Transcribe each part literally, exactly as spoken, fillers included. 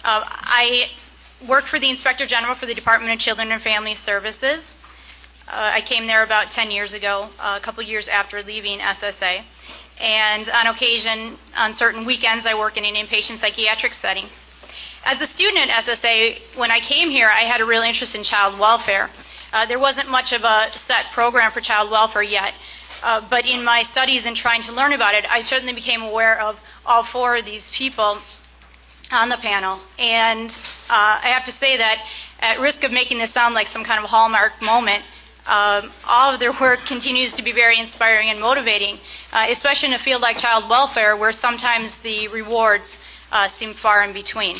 Uh, I worked for the Inspector General for the Department of Children and Family Services. Uh, I came there about ten years ago, uh, a couple years after leaving S S A. And on occasion, on certain weekends, I work in an inpatient psychiatric setting. As a student at S S A, when I came here, I had a real interest in child welfare. Uh, there wasn't much of a set program for child welfare yet, uh, but in my studies and trying to learn about it, I certainly became aware of all four of these people on the panel. And uh, I have to say that, at risk of making this sound like some kind of hallmark moment, um, all of their work continues to be very inspiring and motivating, uh, especially in a field like child welfare, where sometimes the rewards uh, seem far in between.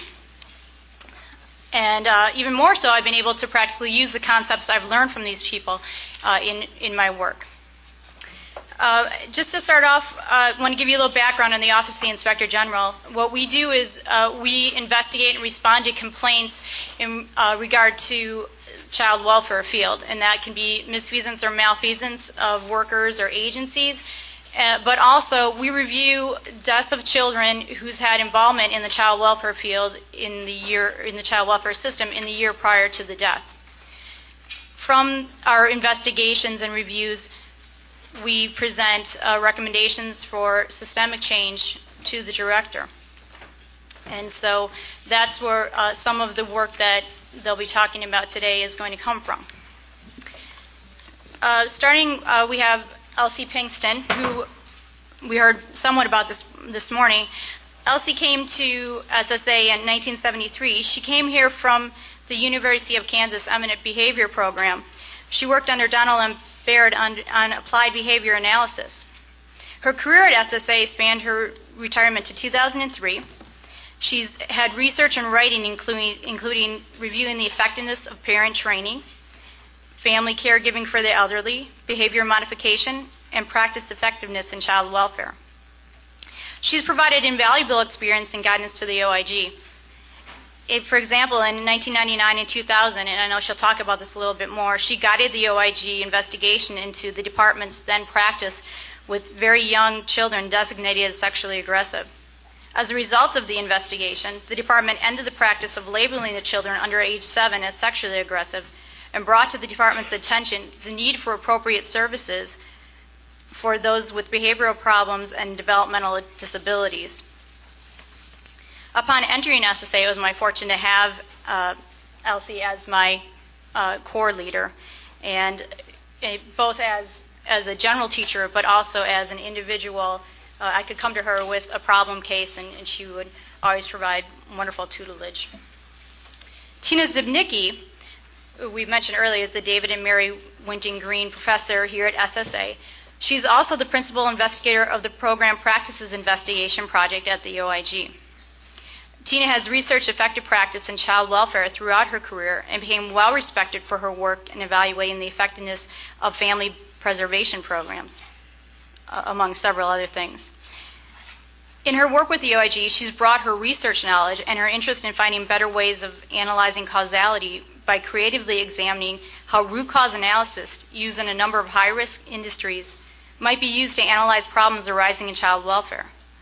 And uh, even more so, I've been able to practically use the concepts I've learned from these people uh, in, in my work. Uh, just to start off, uh, I want to give you a little background on the Office of the Inspector General. What we do is uh, we investigate and respond to complaints in uh, regard to child welfare field, and that can be misfeasance or malfeasance of workers or agencies. Uh, but also, we review deaths of children who's had involvement in the child welfare field in the year in the child welfare system in the year prior to the death. From our investigations and reviews, we present uh, recommendations for systemic change to the director. And so that's where uh, some of the work that they'll be talking about today is going to come from. Uh, starting, uh, we have Elsie Pinkston, who we heard somewhat about this this morning. Elsie came to S S A in nineteen seventy-three. She came here from the University of Kansas Eminent Behavior Program. She worked under Donald M. Baird on, on applied behavior analysis. Her career at S S A spanned her retirement to two thousand three. She's had research and writing, including, including reviewing the effectiveness of parent training, family caregiving for the elderly, behavior modification, and practice effectiveness in child welfare. She's provided invaluable experience and guidance to the O I G. It, for example, in nineteen ninety-nine and two thousand, and I know she'll talk about this a little bit more, she guided the O I G investigation into the department's then practice with very young children designated as sexually aggressive. As a result of the investigation, the department ended the practice of labeling the children under age seven as sexually aggressive and brought to the department's attention the need for appropriate services for those with behavioral problems and developmental disabilities. Upon entering S S A, it was my fortune to have uh, Elsie as my uh, core leader, and it, both as, as a general teacher, but also as an individual. Uh, I could come to her with a problem case, and, and she would always provide wonderful tutelage. Tina Zibnicki, who we mentioned earlier, is the David and Mary Winton Green Professor here at S S A. She's also the principal investigator of the Program Practices Investigation Project at the O I G. Tina has researched effective practice in child welfare throughout her career and became well respected for her work in evaluating the effectiveness of family preservation programs, uh, among several other things. In her work with the O I G, she's brought her research knowledge and her interest in finding better ways of analyzing causality by creatively examining how root cause analysis used in a number of high-risk industries might be used to analyze problems arising in child welfare.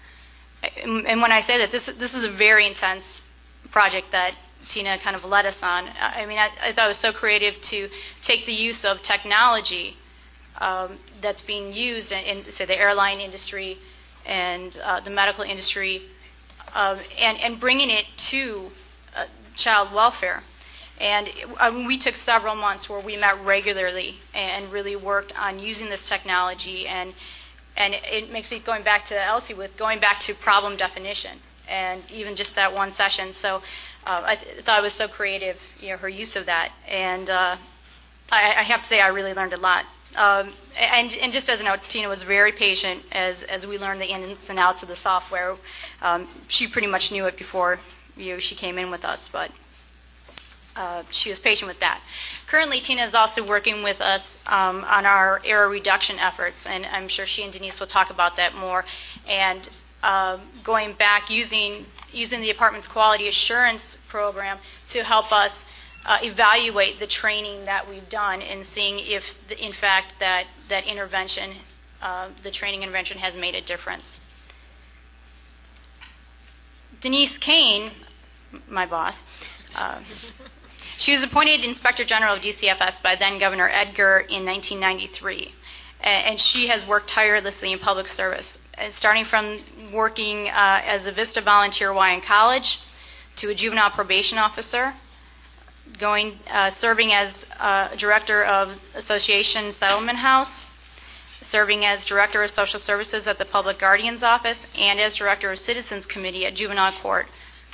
And when I say that, this, this is a very intense project that Tina kind of led us on. I mean, I, I thought it was so creative to take the use of technology um, that's being used in, in, say, the airline industry and uh, the medical industry, uh, and, and bringing it to uh, child welfare. And um, we took several months where we met regularly and really worked on using this technology, and and it makes it, going back to Elsie, with going back to problem definition, and even just that one session. So uh, I th- thought it was so creative, you know, her use of that. And uh, I, I have to say I really learned a lot. Um, and, and just as a note, Tina was very patient as, as we learned the ins and outs of the software. Um, she pretty much knew it before, you know, she came in with us, but Uh, she was patient with that. Currently, Tina is also working with us um, on our error reduction efforts, and I'm sure she and Denise will talk about that more. And uh, going back, using using the department's quality assurance program to help us uh, evaluate the training that we've done and seeing if, the, in fact, that that intervention, uh, the training intervention, has made a difference. Denise Kane my boss. Uh, she was appointed Inspector General of D C F S by then Governor Edgar in nineteen ninety-three, and she has worked tirelessly in public service, starting from working uh, as a Vista volunteer while in college to a juvenile probation officer, going uh, serving as uh, director of Association Settlement House, serving as director of social services at the Public Guardian's Office, and as director of Citizens Committee at Juvenile Court.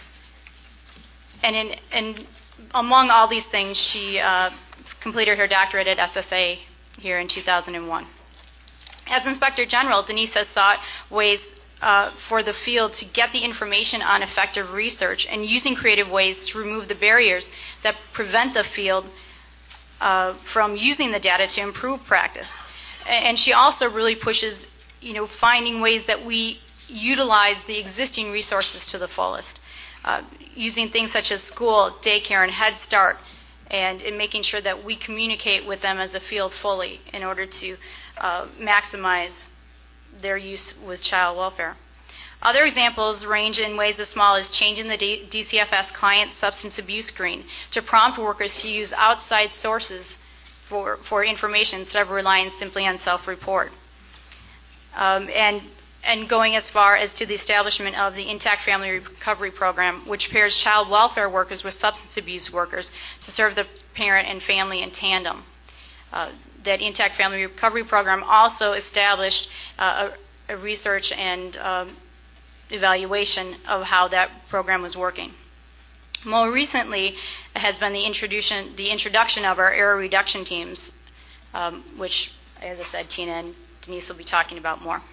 And in, and among all these things, she uh, completed her doctorate at S S A here in two thousand one. As Inspector General, Denise has sought ways uh, for the field to get the information on effective research and using creative ways to remove the barriers that prevent the field uh, from using the data to improve practice. And she also really pushes, you know, finding ways that we utilize the existing resources to the fullest, uh, using things such as school, daycare, and Head Start, and in making sure that we communicate with them as a field fully in order to uh, maximize their use with child welfare. Other examples range in ways as small as changing the D C F S client substance abuse screen to prompt workers to use outside sources for, for information instead of relying simply on self-report. Um, and, and going as far as to the establishment of the Intact Family Recovery Program, which pairs child welfare workers with substance abuse workers to serve the parent and family in tandem. Uh, that Intact Family Recovery Program also established uh, a, a research and um, evaluation of how that program was working. More recently has been the introduction, the introduction of our error reduction teams, um, which, as I said, Tina and Denise will be talking about more.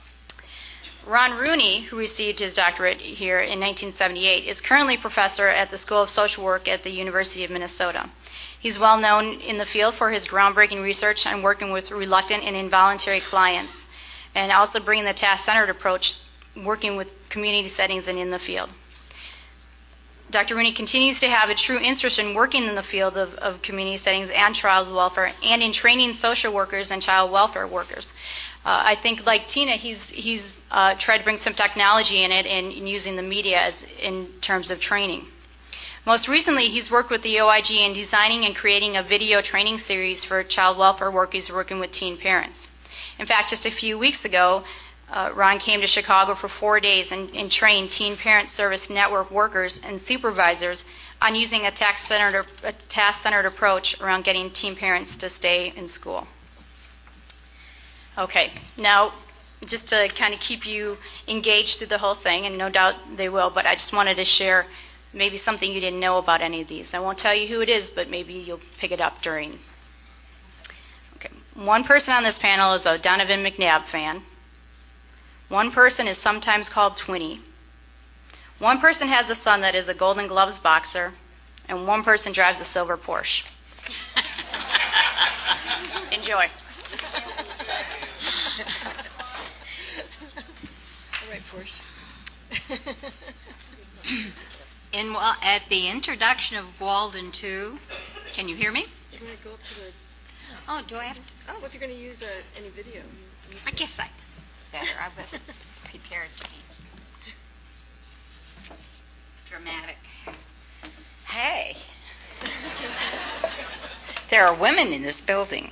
Ron Rooney, who received his doctorate here in nineteen seventy-eight, is currently professor at the School of Social Work at the University of Minnesota. He's well known in the field for his groundbreaking research on working with reluctant and involuntary clients, and also bringing the task-centered approach, working with community settings and in the field. Doctor Rooney continues to have a true interest in working in the field of, of community settings and child welfare, and in training social workers and child welfare workers. Uh, I think, like Tina, he's he's uh, tried to bring some technology in it and in using the media as in terms of training. Most recently, he's worked with the O I G in designing and creating a video training series for child welfare workers working with teen parents. In fact, just a few weeks ago, uh, Ron came to Chicago for four days and, and trained Teen Parent Service Network workers and supervisors on using a task-centered, a task-centered approach around getting teen parents to stay in school. Okay, now just to kind of keep you engaged through the whole thing, and no doubt they will, but I just wanted to share maybe something you didn't know about any of these. I won't tell you who it is, but maybe you'll pick it up during. Okay, one person on this panel is a Donovan McNabb fan. One person is sometimes called Twinnie. One person has a son that is a Golden Gloves boxer, and one person drives a silver Porsche. Enjoy. All right, Porsche. In, well, at the introduction of Walden two, can you hear me? Do you want to go up to the... Oh, do I have to? Oh, Well, if you're going to use uh, any video. You, you I guess I better. I wasn't prepared to be dramatic. Hey. There are women in this building.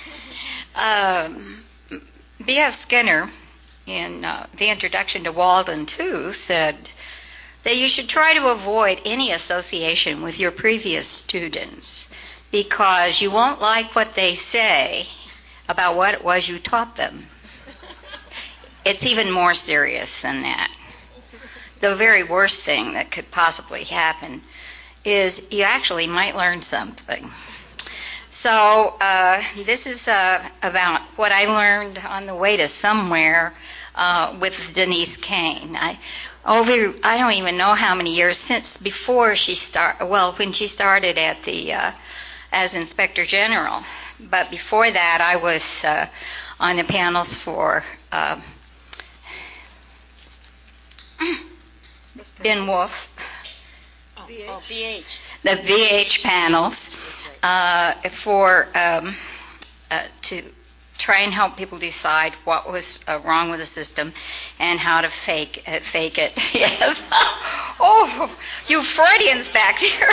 Um, B F Skinner, in uh, the introduction to Walden two, said that you should try to avoid any association with your previous students because you won't like what they say about what it was you taught them. It's even more serious than that. The very worst thing that could possibly happen is you actually might learn something. So uh, this is uh, about what I learned on the way to somewhere uh, with Denise Kane. I, over, I don't even know how many years since before she start. Well, when she started at the uh, as Inspector General, but before that, I was uh, on the panels for uh, Ben Wolf, oh, V H. Oh, V H. the V H panels. Uh, for um, uh, to try and help people decide what was uh, wrong with the system and how to fake uh, fake it, yes, Oh, you Freudians back there.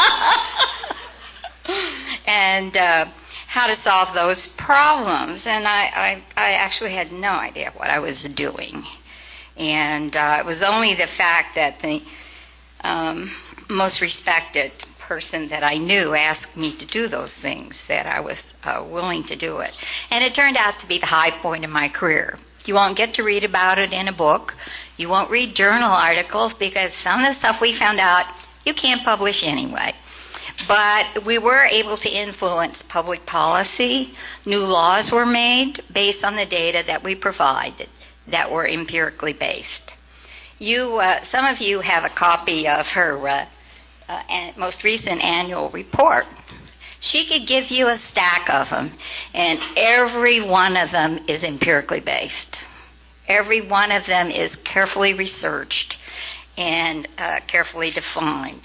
and uh, how to solve those problems. And I, I, I actually had no idea what I was doing. And uh, it was only the fact that the um, most respected person that I knew asked me to do those things that I was uh, willing to do it. And it turned out to be the high point of my career. You won't get to read about it in a book. You won't read journal articles because some of the stuff we found out you can't publish anyway. But we were able to influence public policy. New laws were made based on the data that we provided that were empirically based. You, uh, some of you have a copy of her uh, uh, an- most recent annual report. She could give you a stack of them, and every one of them is empirically based. Every one of them is carefully researched and uh, carefully defined.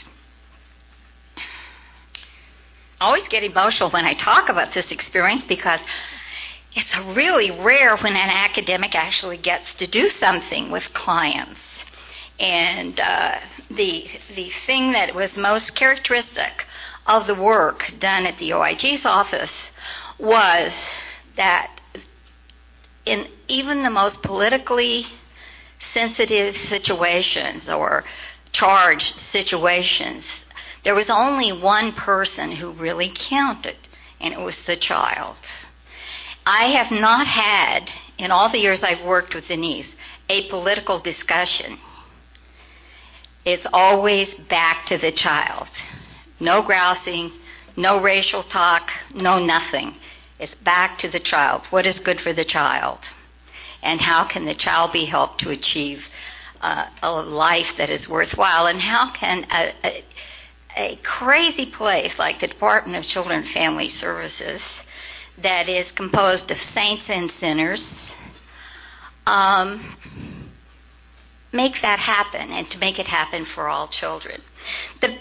I always get emotional when I talk about this experience because it's really rare when an academic actually gets to do something with clients. And uh, the the thing that was most characteristic of the work done at the O I G's office was that in even the most politically sensitive situations or charged situations, there was only one person who really counted, and it was the child. I have not had, in all the years I've worked with Denise, a political discussion. It's always back to the child. No grousing, no racial talk, no nothing. It's back to the child. What is good for the child? And how can the child be helped to achieve uh, a life that is worthwhile? And how can a, a, a crazy place like the Department of Children and Family Services that is composed of saints and sinners um, make that happen, and to make it happen for all children? The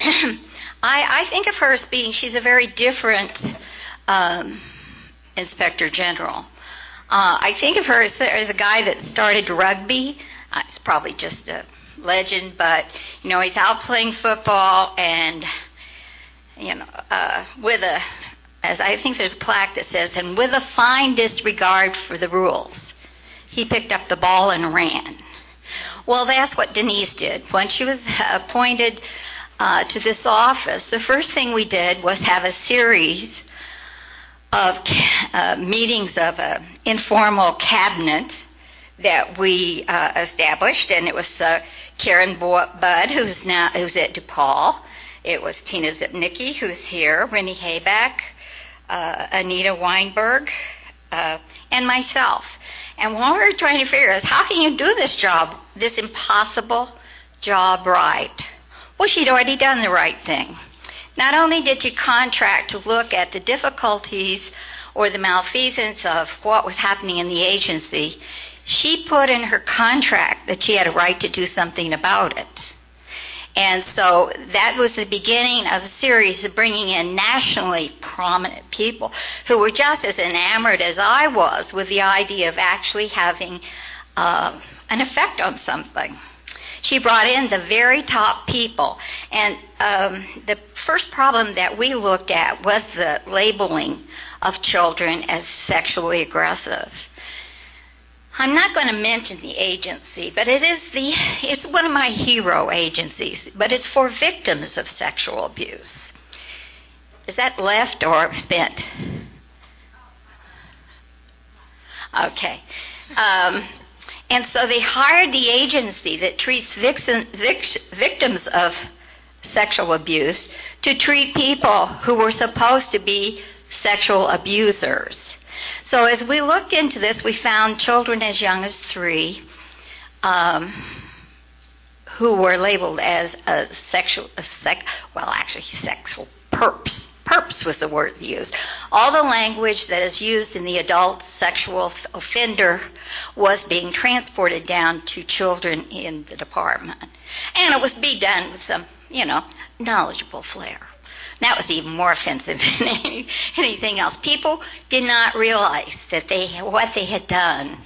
I, I think of her as being, she's a very different um, Inspector General. Uh, I think of her as the, as the guy that started rugby. Uh, it's probably just a legend, but, you know, he's out playing football and, you know, uh, with a, as I think there's a plaque that says, and with a fine disregard for the rules, he picked up the ball and ran. Well, that's what Denise did. When she was appointed Uh, to this office, the first thing we did was have a series of uh, meetings of an informal cabinet that we uh, established, and it was uh, Karen Budd, who's now who's at DePaul. It was Tina Zipnicki, who's here, Rennie Hayback, uh, Anita Weinberg, uh, and myself. And what we were trying to figure is, how can you do this job, this impossible job, right? Well, she'd already done the right thing. Not only did she contract to look at the difficulties or the malfeasance of what was happening in the agency, she put in her contract that she had a right to do something about it. And so that was the beginning of a series of bringing in nationally prominent people who were just as enamored as I was with the idea of actually having uh, an effect on something. She brought in the very top people. And um, the first problem that we looked at was the labeling of children as sexually aggressive. I'm not going to mention the agency, but it is the it's one of my hero agencies, but it's for victims of sexual abuse. Is that left or spent? Okay. Um, And so they hired the agency that treats vixen, vix, victims of sexual abuse to treat people who were supposed to be sexual abusers. So as we looked into this, we found children as young as three um, who were labeled as a sexual, a sec, well, actually sexual perps. Perps was the word used. All the language that is used in the adult sexual offender was being transported down to children in the department. And it was be done with some, you know, knowledgeable flair. That was even more offensive than any, anything else. People did not realize that they what they had done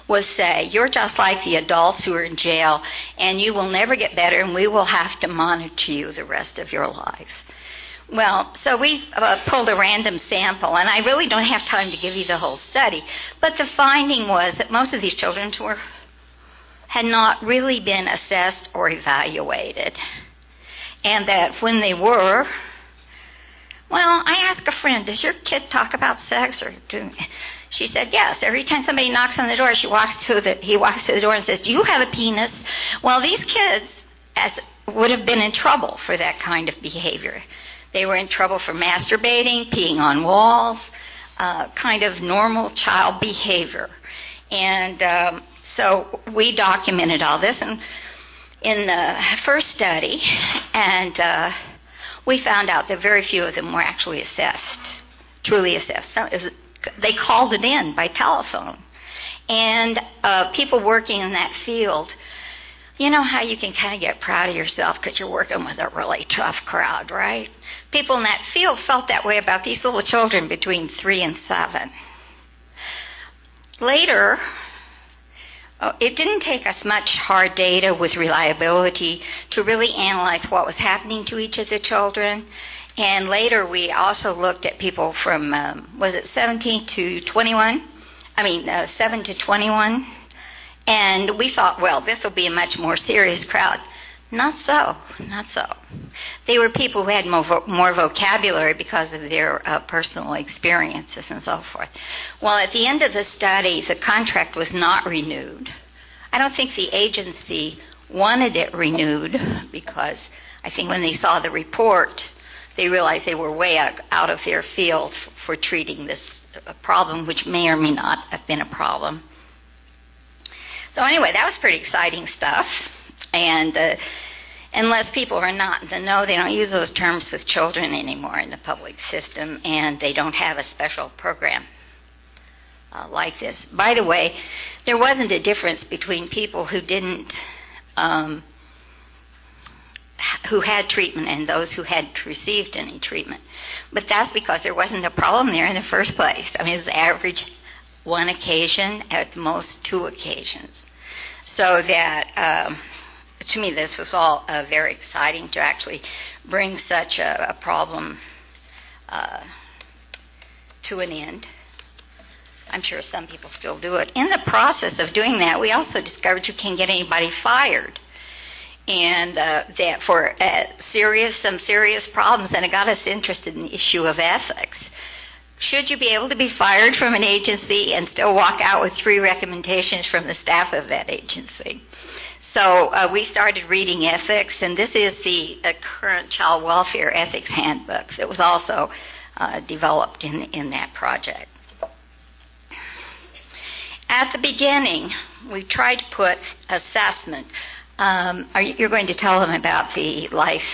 was say, you're just like the adults who are in jail, and you will never get better, and we will have to monitor you the rest of your life. Well, so we uh, pulled a random sample, and I really don't have time to give you the whole study, but the finding was that most of these children were had not really been assessed or evaluated, and that when they were, well, I asked a friend, does your kid talk about sex? Or do, she said, yes. Every time somebody knocks on the door, she walks to the, he walks to the door and says, do you have a penis? Well, these kids as, would have been in trouble for that kind of behavior. They were in trouble for masturbating, peeing on walls, uh, kind of normal child behavior. And um, so we documented all this and in the first study, and uh, we found out that very few of them were actually assessed, truly assessed. Some, they called it in by telephone. And uh, people working in that field, you know how you can kind of get proud of yourself because you're working with a really tough crowd, right? People in that field felt that way about these little children between three and seven. Later, oh, it didn't take us much hard data with reliability to really analyze what was happening to each of the children. And later we also looked at people from, um, was it seventeen to twenty-one? I mean, uh, seven to twenty-one. And we thought, well, this will be a much more serious crowd. Not so, not so. They were people who had more, vo- more vocabulary because of their uh, personal experiences and so forth. Well, at the end of the study, the contract was not renewed. I don't think the agency wanted it renewed because I think when they saw the report, they realized they were way out, out of their field for, for treating this uh, problem, which may or may not have been a problem. So anyway, that was pretty exciting stuff. And uh, unless people are not in the know, they don't use those terms with children anymore in the public system, and they don't have a special program uh, like this. By the way, there wasn't a difference between people who didn't, um, who had treatment and those who hadn't received any treatment. But that's because there wasn't a problem there in the first place. I mean, it was average one occasion, at most two occasions. So that, um, to me, this was all uh, very exciting to actually bring such a, a problem uh, to an end. I'm sure some people still do it. In the process of doing that, we also discovered you can't get anybody fired, and uh, that for uh, serious, some serious problems, and it got us interested in the issue of ethics. Should you be able to be fired from an agency and still walk out with three recommendations from the staff of that agency? So uh, we started reading ethics, and this is the uh, current Child Welfare Ethics Handbook that was also uh, developed in, in that project. At the beginning, we tried to put assessment. Um, are you, you're going to tell them about the life,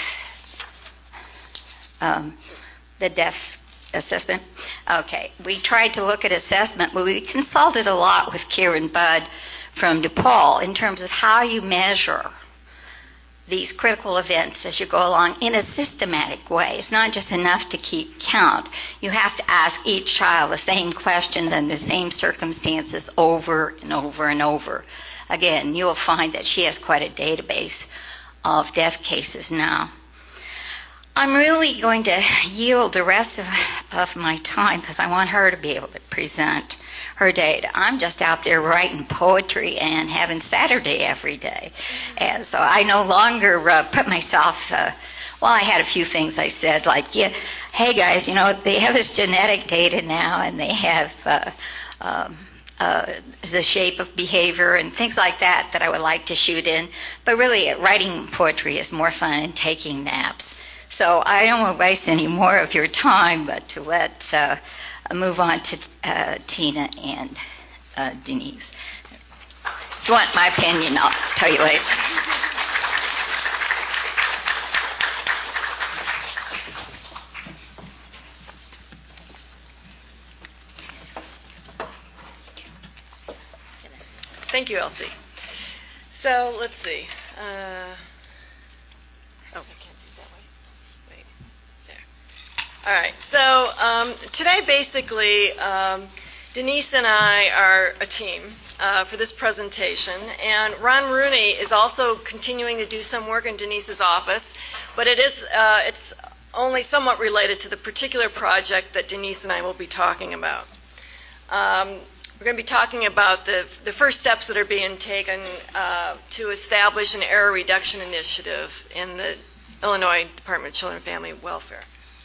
um, the death assessment? Okay. We tried to look at assessment, but we consulted a lot with Kieran Budd from DePaul in terms of how you measure these critical events as you go along in a systematic way. It's not just enough to keep count. You have to ask each child the same questions under the same circumstances over and over and over. Again, you'll find that she has quite a database of death cases now. I'm really going to yield the rest of, of my time because I want her to be able to present her data. I'm just out there writing poetry and having Saturday every day. And so I no longer uh, put myself, uh, well, I had a few things I said, like, yeah, hey guys, you know, they have this genetic data now, and they have uh, um, uh, the shape of behavior and things like that that I would like to shoot in. But really, writing poetry is more fun than taking naps. So I don't want to waste any more of your time, but to let uh, move on to uh, Tina and uh, Denise. If you want my opinion, I'll tell you later. Thank you, Elsie. So let's see. Uh, oh, I can't do it that way. Wait, there. All right. So um, today, basically, um, Denise and I are a team, uh, for this presentation. And Ron Rooney is also continuing to do some work in Denise's office, but it is uh, it's only somewhat related to the particular project that Denise and I will be talking about. Um, we're going to be talking about the, the first steps that are being taken uh, to establish an error reduction initiative in the Illinois Department of Children and Family Welfare.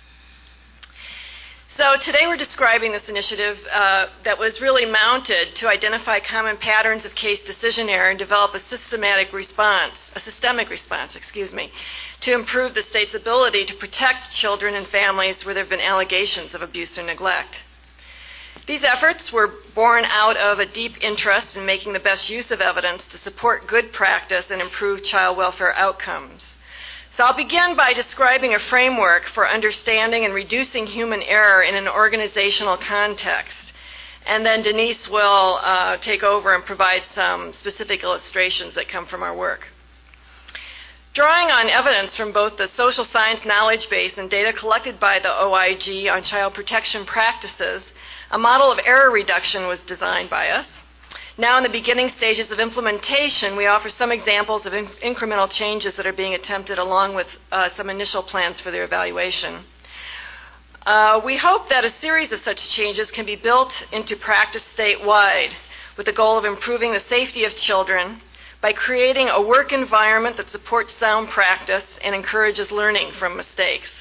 So today we're describing this initiative uh, that was really mounted to identify common patterns of case decision error and develop a systematic response, a systemic response, excuse me, to improve the state's ability to protect children and families where there have been allegations of abuse or neglect. These efforts were born out of a deep interest in making the best use of evidence to support good practice and improve child welfare outcomes. So I'll begin by describing a framework for understanding and reducing human error in an organizational context. And then Denise will uh, take over and provide some specific illustrations that come from our work. Drawing on evidence from both the social science knowledge base and data collected by the O I G on child protection practices, a model of error reduction was designed by us. Now in the beginning stages of implementation, we offer some examples of in- incremental changes that are being attempted along with uh, some initial plans for their evaluation. Uh, we hope that a series of such changes can be built into practice statewide with the goal of improving the safety of children by creating a work environment that supports sound practice and encourages learning from mistakes.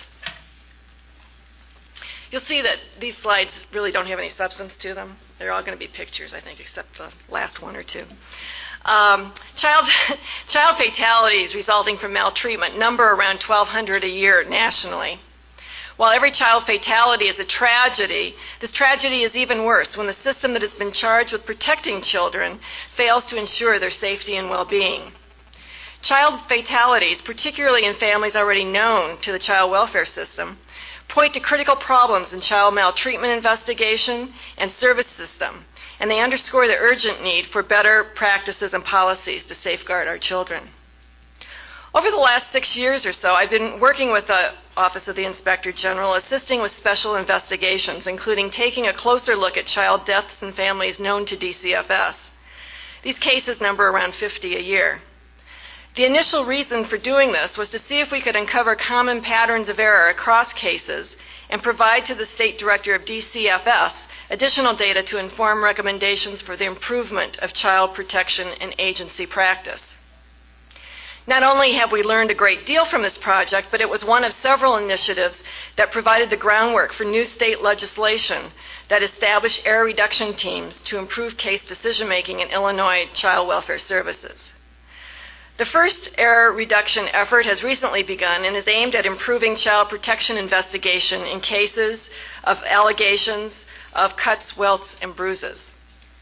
You'll see that these slides really don't have any substance to them. They're all going to be pictures, I think, except the last one or two. Um, child, child fatalities resulting from maltreatment number around twelve hundred a year nationally. While every child fatality is a tragedy, this tragedy is even worse when the system that has been charged with protecting children fails to ensure their safety and well-being. Child fatalities, particularly in families already known to the child welfare system, point to critical problems in child maltreatment investigation and service system, and they underscore the urgent need for better practices and policies to safeguard our children. Over the last six years or so, I've been working with the Office of the Inspector General, assisting with special investigations, including taking a closer look at child deaths in families known to D C F S. These cases number around fifty a year. The initial reason for doing this was to see if we could uncover common patterns of error across cases and provide to the State Director of D C F S additional data to inform recommendations for the improvement of child protection and agency practice. Not only have we learned a great deal from this project, but it was one of several initiatives that provided the groundwork for new state legislation that established error reduction teams to improve case decision-making in Illinois child welfare services. The first error reduction effort has recently begun and is aimed at improving child protection investigation in cases of allegations of cuts, welts, and bruises.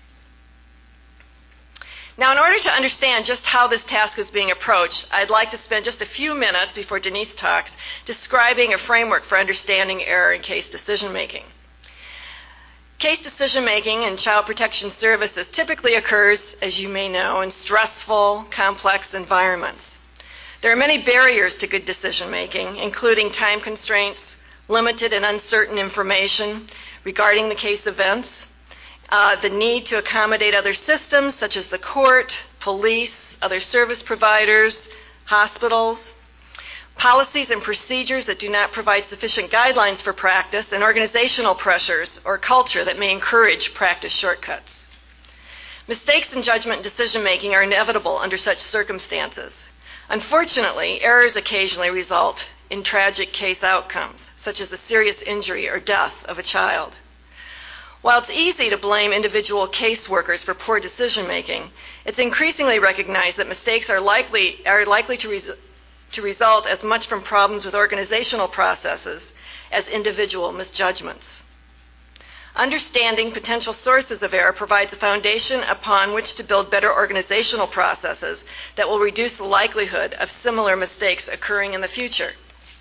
Now, in order to understand just how this task is being approached, I'd like to spend just a few minutes before Denise talks describing a framework for understanding error in case decision-making. Case decision-making in child protection services typically occurs, as you may know, in stressful, complex environments. There are many barriers to good decision-making, including time constraints, limited and uncertain information regarding the case events, uh, the need to accommodate other systems such as the court, police, other service providers, hospitals, policies and procedures that do not provide sufficient guidelines for practice, and organizational pressures or culture that may encourage practice shortcuts. Mistakes in judgment and decision-making are inevitable under such circumstances. Unfortunately, errors occasionally result in tragic case outcomes, such as the serious injury or death of a child. While it's easy to blame individual caseworkers for poor decision-making, it's increasingly recognized that mistakes are likely, are likely to result to result as much from problems with organizational processes as individual misjudgments. Understanding potential sources of error provides a foundation upon which to build better organizational processes that will reduce the likelihood of similar mistakes occurring in the future.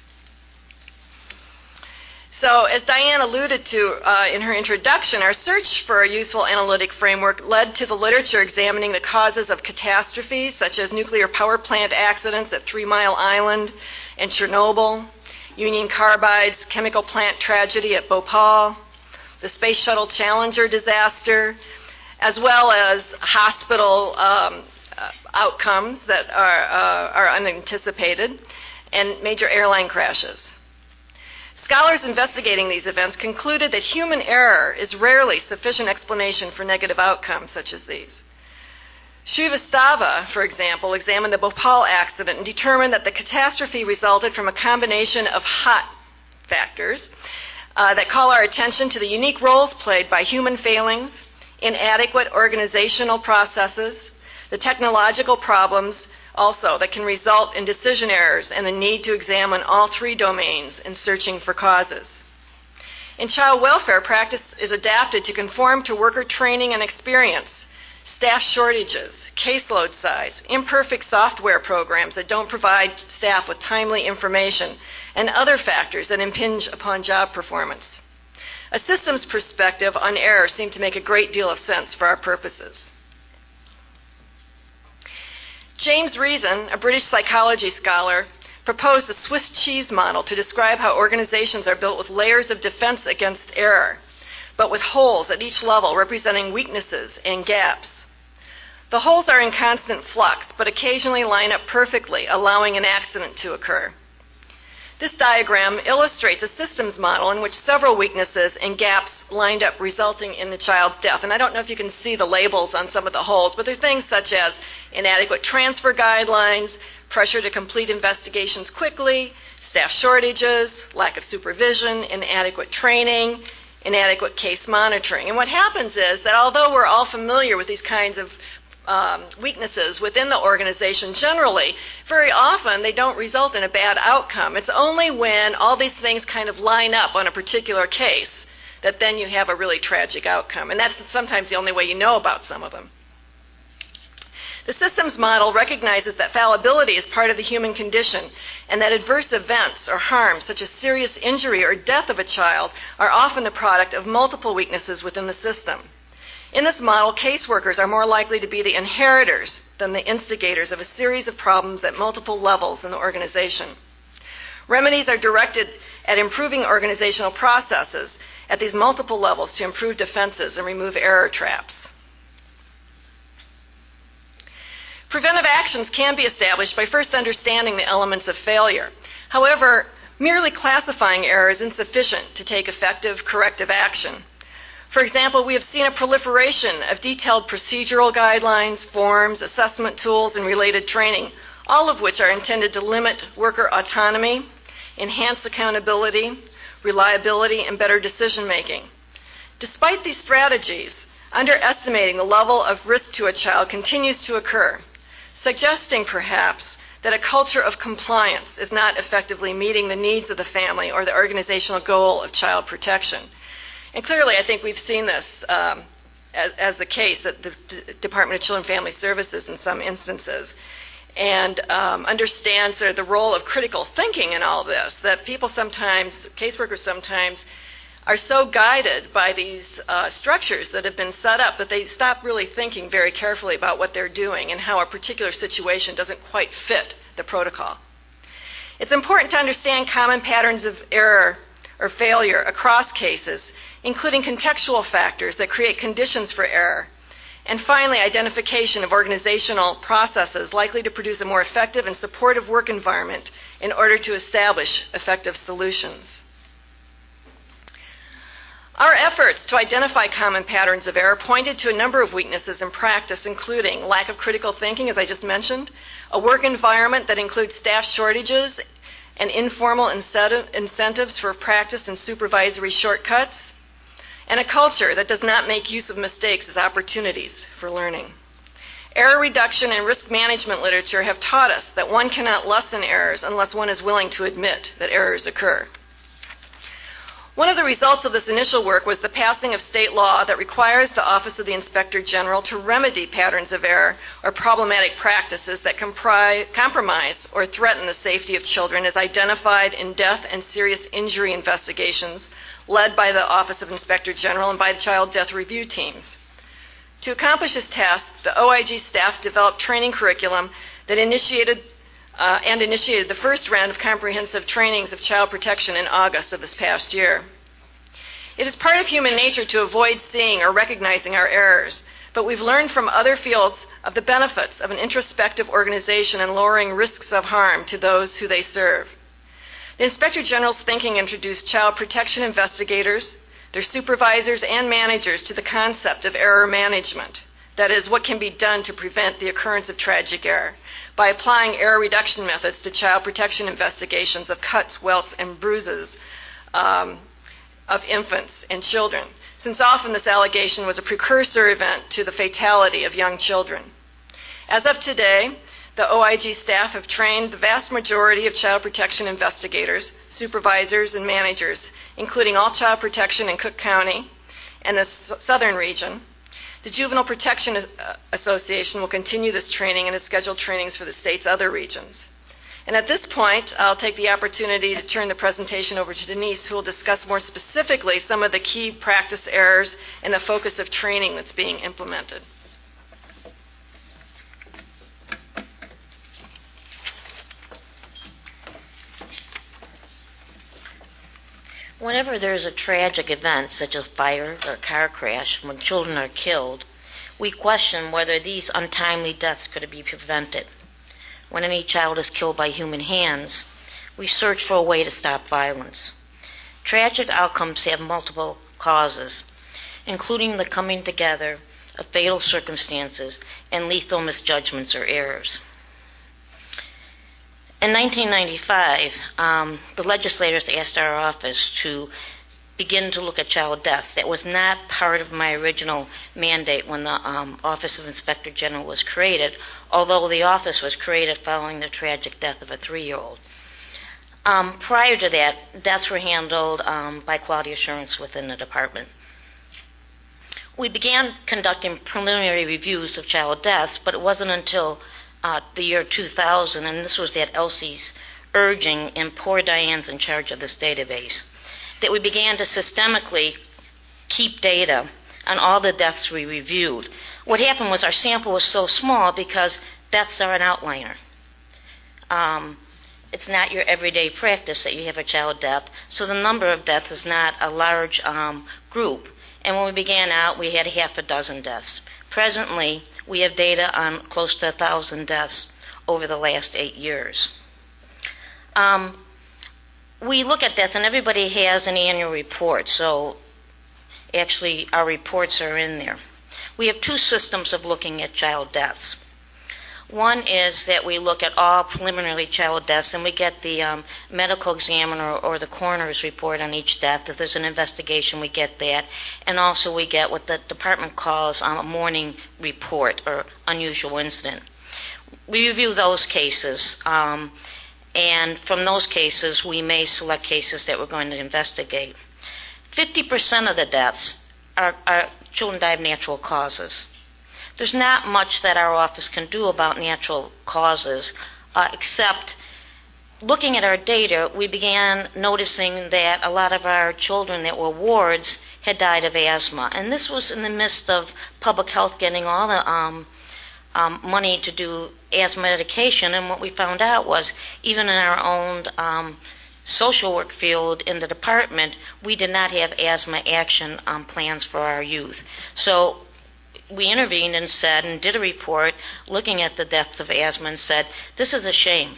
So, as Diane alluded to uh, in her introduction, our search for a useful analytic framework led to the literature examining the causes of catastrophes such as nuclear power plant accidents at Three Mile Island and Chernobyl, Union Carbide's chemical plant tragedy at Bhopal, the Space Shuttle Challenger disaster, as well as hospital um, uh, outcomes that are, uh, are unanticipated, and major airline crashes. Scholars investigating these events concluded that human error is rarely sufficient explanation for negative outcomes such as these. Shrivastava, for example, examined the Bhopal accident and determined that the catastrophe resulted from a combination of hot factors uh, that call our attention to the unique roles played by human failings, inadequate organizational processes, the technological problems also that can result in decision errors, and the need to examine all three domains in searching for causes. In child welfare, practice is adapted to conform to worker training and experience, staff shortages, caseload size, imperfect software programs that don't provide staff with timely information, and other factors that impinge upon job performance. A systems perspective on error seemed to make a great deal of sense for our purposes. James Reason, a British psychology scholar, proposed the Swiss cheese model to describe how organizations are built with layers of defense against error, but with holes at each level representing weaknesses and gaps. The holes are in constant flux, but occasionally line up perfectly, allowing an accident to occur. This diagram illustrates a systems model in which several weaknesses and gaps lined up, resulting in the child's death. And I don't know if you can see the labels on some of the holes, but they're things such as inadequate transfer guidelines, pressure to complete investigations quickly, staff shortages, lack of supervision, inadequate training, inadequate case monitoring. And what happens is that although we're all familiar with these kinds of Um, weaknesses within the organization generally, very often they don't result in a bad outcome. It's only when all these things kind of line up on a particular case that then you have a really tragic outcome. And that's sometimes the only way you know about some of them. The systems model recognizes that fallibility is part of the human condition, and that adverse events or harms such as serious injury or death of a child are often the product of multiple weaknesses within the system. In this model, caseworkers are more likely to be the inheritors than the instigators of a series of problems at multiple levels in the organization. Remedies are directed at improving organizational processes at these multiple levels to improve defenses and remove error traps. Preventive actions can be established by first understanding the elements of failure. However, merely classifying error is insufficient to take effective corrective action. For example, we have seen a proliferation of detailed procedural guidelines, forms, assessment tools, and related training, all of which are intended to limit worker autonomy, enhance accountability, reliability, and better decision-making. Despite these strategies, underestimating the level of risk to a child continues to occur, suggesting perhaps that a culture of compliance is not effectively meeting the needs of the family or the organizational goal of child protection. And clearly, I think we've seen this um, as, as the case at the D- Department of Children and Family Services in some instances, and um, understand sort of the role of critical thinking in all this, that people sometimes, caseworkers sometimes, are so guided by these uh, structures that have been set up that they stop really thinking very carefully about what they're doing and how a particular situation doesn't quite fit the protocol. It's important to understand common patterns of error or failure across cases, including contextual factors that create conditions for error, and finally, identification of organizational processes likely to produce a more effective and supportive work environment in order to establish effective solutions. Our efforts to identify common patterns of error pointed to a number of weaknesses in practice, including lack of critical thinking, as I just mentioned, a work environment that includes staff shortages and informal incentive, incentives for practice and supervisory shortcuts, and a culture that does not make use of mistakes as opportunities for learning. Error reduction and risk management literature have taught us that one cannot lessen errors unless one is willing to admit that errors occur. One of the results of this initial work was the passing of state law that requires the Office of the Inspector General to remedy patterns of error or problematic practices that compri- compromise or threaten the safety of children as identified in death and serious injury investigations led by the Office of Inspector General and by the child death review teams. To accomplish this task, the O I G staff developed training curriculum that initiated uh, and initiated the first round of comprehensive trainings of child protection in August of this past year. It is part of human nature to avoid seeing or recognizing our errors, but we've learned from other fields of the benefits of an introspective organization in lowering risks of harm to those who they serve. The Inspector General's thinking introduced child protection investigators, their supervisors, and managers to the concept of error management. That is, what can be done to prevent the occurrence of tragic error by applying error reduction methods to child protection investigations of cuts, welts, and bruises um, of infants and children, since often this allegation was a precursor event to the fatality of young children. As of today, the O I G staff have trained the vast majority of child protection investigators, supervisors, and managers, including all child protection in Cook County and the s- southern region. The Juvenile Protection Association will continue this training and has scheduled trainings for the state's other regions. And at this point, I'll take the opportunity to turn the presentation over to Denise, who will discuss more specifically some of the key practice errors and the focus of training that's being implemented. Whenever there's a tragic event, such as fire or a car crash, when children are killed, we question whether these untimely deaths could be prevented. When any child is killed by human hands, we search for a way to stop violence. Tragic outcomes have multiple causes, including the coming together of fatal circumstances and lethal misjudgments or errors. In nineteen ninety-five, um, the legislators asked our office to begin to look at child death. That was not part of my original mandate when the um, Office of Inspector General was created, although the office was created following the tragic death of a three-year-old. Um, prior to that, deaths were handled um, by quality assurance within the department. We began conducting preliminary reviews of child deaths, but it wasn't until Uh, the year two thousand, and this was at Elsie's urging, and poor Diane's in charge of this database, that we began to systemically keep data on all the deaths we reviewed. What happened was our sample was so small because deaths are an outliner. Um, it's not your everyday practice that you have a child death, so the number of deaths is not a large um, group. And when we began out, we had half a dozen deaths. Presently, we have data on close to a thousand deaths over the last eight years. Um, we look at death, and everybody has an annual report, so actually our reports are in there. We have two systems of looking at child deaths. One is that we look at all preliminary child deaths, and we get the um, medical examiner or the coroner's report on each death. If there's an investigation, we get that. And also we get what the department calls um, a morning report or unusual incident. We review those cases, um, and from those cases, we may select cases that we're going to investigate. fifty percent of the deaths are, are children die of natural causes. There's not much that our office can do about natural causes, uh, except looking at our data, we began noticing that a lot of our children that were wards had died of asthma. And this was in the midst of public health getting all the um, um, money to do asthma medication. And what we found out was, even in our own um, social work field in the department, we did not have asthma action um, plans for our youth. So we intervened and said, and did a report looking at the deaths of asthma and said, this is a shame.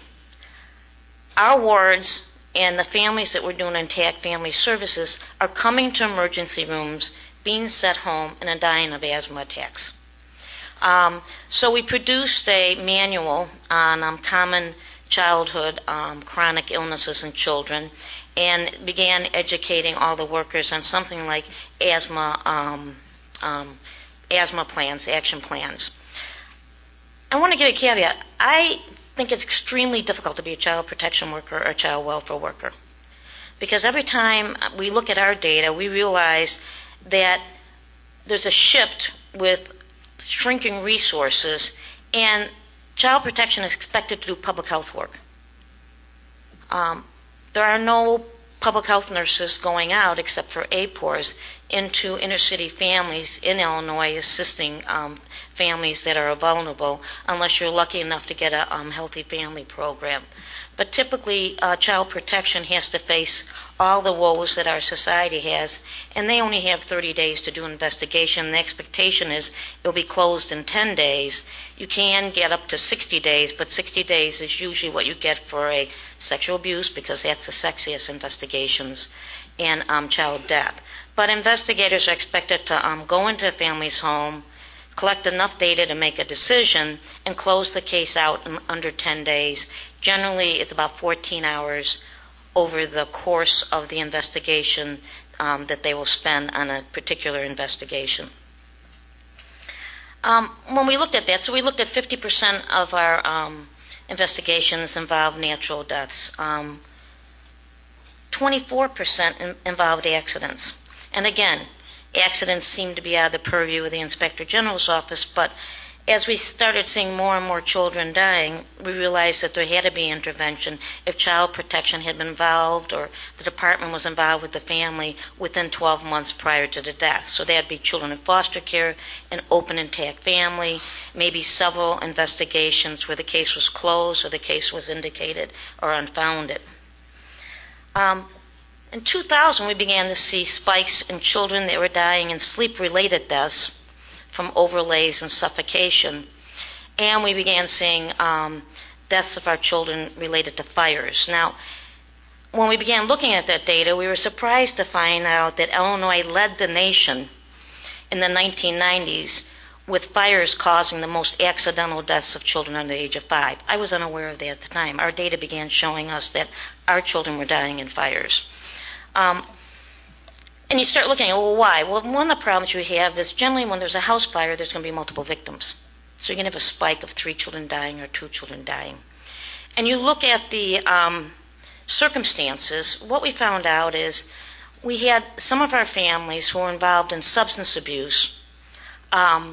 Our wards and the families that we're doing intact family services are coming to emergency rooms, being sent home, and are dying of asthma attacks. Um, so we produced a manual on um, common childhood um, chronic illnesses in children and began educating all the workers on something like asthma um, um, asthma plans, action plans. I want to give a caveat. I think it's extremely difficult to be a child protection worker or a child welfare worker, because every time we look at our data, we realize that there's a shift with shrinking resources, and child protection is expected to do public health work. Um, there are no public health nurses going out, except for A P O Rs, into inner city families in Illinois, assisting um, families that are vulnerable, unless you're lucky enough to get a um, healthy family program. But typically, uh, child protection has to face all the woes that our society has, and they only have thirty days to do an investigation. The expectation is it'll be closed in ten days. You can get up to sixty days, but sixty days is usually what you get for a sexual abuse, because that's the sexiest investigations, and um, child death. But investigators are expected to um, go into a family's home, collect enough data to make a decision, and close the case out in under ten days. Generally, it's about fourteen hours over the course of the investigation um, that they will spend on a particular investigation. Um, when we looked at that, so we looked at fifty percent of our um, investigations involved natural deaths. Um, twenty-four percent in, involved accidents. And again, accidents seem to be out of the purview of the Inspector General's office, but as we started seeing more and more children dying, we realized that there had to be intervention if child protection had been involved or the department was involved with the family within twelve months prior to the death. So that'd be children in foster care, an open intact family, maybe several investigations where the case was closed or the case was indicated or unfounded. Um, in two thousand, we began to see spikes in children that were dying in sleep-related deaths from overlays and suffocation. And we began seeing um, deaths of our children related to fires. Now, when we began looking at that data, we were surprised to find out that Illinois led the nation in the nineteen nineties with fires causing the most accidental deaths of children under the age of five. I was unaware of that at the time. Our data began showing us that our children were dying in fires. Um, And you start looking at, well, why? Well, one of the problems you have is generally when there's a house fire, there's going to be multiple victims. So you're going to have a spike of three children dying or two children dying. And you look at the um, circumstances, what we found out is we had some of our families who were involved in substance abuse um,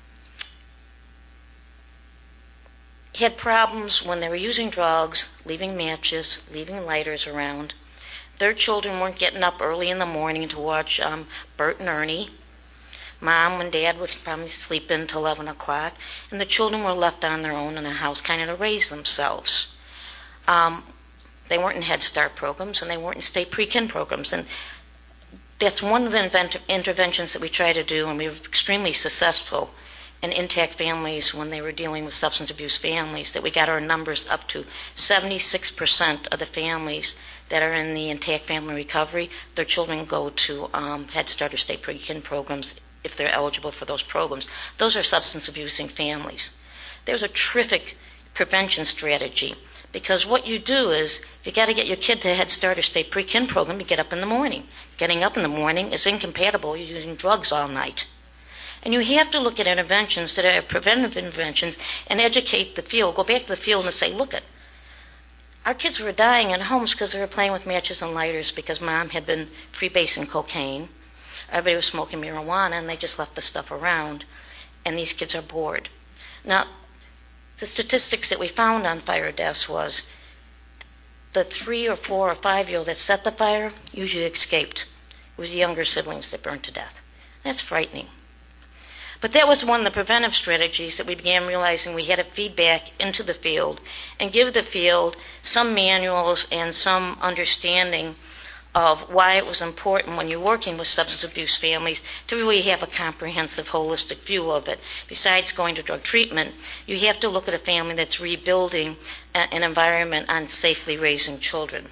had problems when they were using drugs, leaving matches, leaving lighters around. Their children weren't getting up early in the morning to watch um, Bert and Ernie. Mom and Dad would probably sleep in till eleven o'clock, and the children were left on their own in the house kind of to raise themselves. Um, they weren't in Head Start programs, and they weren't in state pre-kin programs. And that's one of the invent- interventions that we try to do, and we were extremely successful in intact families when they were dealing with substance abuse families, that we got our numbers up to seventy-six percent of the families that are in the intact family recovery, their children go to um, Head Start or state pre-kin programs if they're eligible for those programs. Those are substance abusing families. There's a terrific prevention strategy, because what you do is you got to get your kid to Head Start or state pre-kin program. You get up in the morning. Getting up in the morning is incompatible. You're using drugs all night. And you have to look at interventions that are preventive interventions and educate the field. Go back to the field and say, look at, our kids were dying in homes because they were playing with matches and lighters because mom had been freebasing cocaine. Everybody was smoking marijuana, and they just left the stuff around, and these kids are bored. Now, the statistics that we found on fire deaths was the three or four or five-year-old that set the fire usually escaped. It was the younger siblings that burned to death. That's frightening. But that was one of the preventive strategies that we began realizing we had to feed back into the field and give the field some manuals and some understanding of why it was important when you're working with substance abuse families to really have a comprehensive, holistic view of it. Besides going to drug treatment, you have to look at a family that's rebuilding an environment on safely raising children.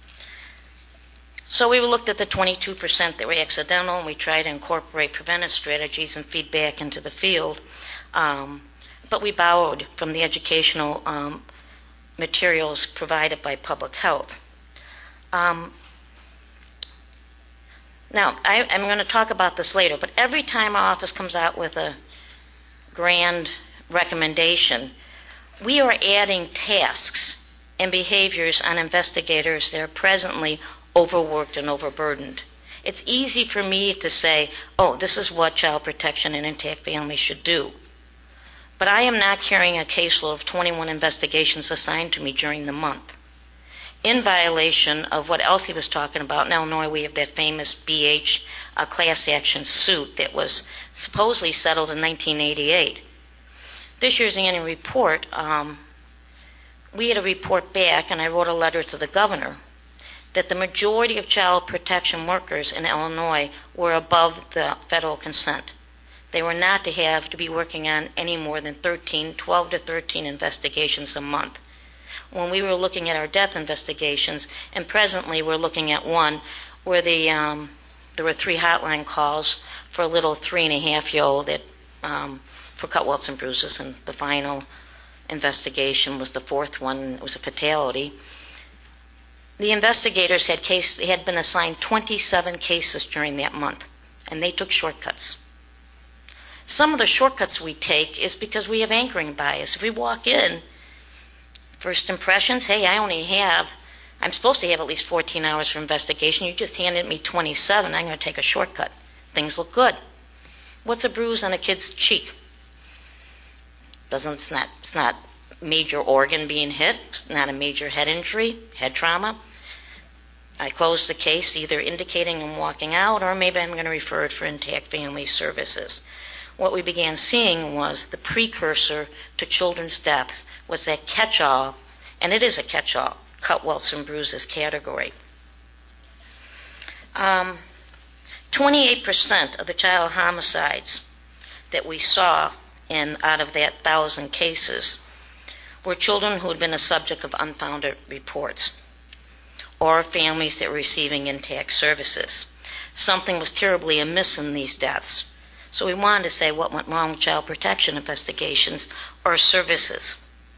So we looked at the twenty-two percent that were accidental, and we tried to incorporate preventive strategies and feed back into the field. Um, but we borrowed from the educational um, materials provided by public health. Um, now, I, I'm going to talk about this later, but every time our office comes out with a grand recommendation, we are adding tasks and behaviors on investigators that are presently overworked and overburdened. It's easy for me to say, oh, this is what child protection and intact families should do. But I am not carrying a caseload of twenty-one investigations assigned to me during the month. in violation of what Elsie was talking about. In Illinois, we have that famous B H uh, class action suit that was supposedly settled in nineteen eighty-eight. This year's annual report, um, we had a report back, and I wrote a letter to the governor, that the majority of child protection workers in Illinois were above the federal consent. They were not to have to be working on any more than thirteen, twelve to thirteen investigations a month. When we were looking at our death investigations, and presently we're looking at one where the um, there were three hotline calls for a little three and a half year old that um, for cut, welts, and bruises, and the final investigation was the fourth one. It was a fatality. The investigators had case had been assigned twenty-seven cases during that month, and they took shortcuts. Some of the shortcuts we take is because we have anchoring bias. If we walk in, first impressions, hey, I only have, I'm supposed to have at least fourteen hours for investigation. You just handed me twenty-seven. I'm going to take a shortcut. Things look good. What's a bruise on a kid's cheek? Doesn't, it's not, it's not major organ being hit. It's not a major head injury, head trauma. I close the case, either indicating I'm walking out, or maybe I'm going to refer it for intact family services. What we began seeing was the precursor to children's deaths was that catch-all, and it is a catch-all, cut, welts, and bruises category. Um, twenty-eight percent of the child homicides that we saw in out of that thousand cases were children who had been the subject of unfounded reports or families that were receiving intact services. Something was terribly amiss in these deaths. So we wanted to say what went wrong with child protection investigations or services.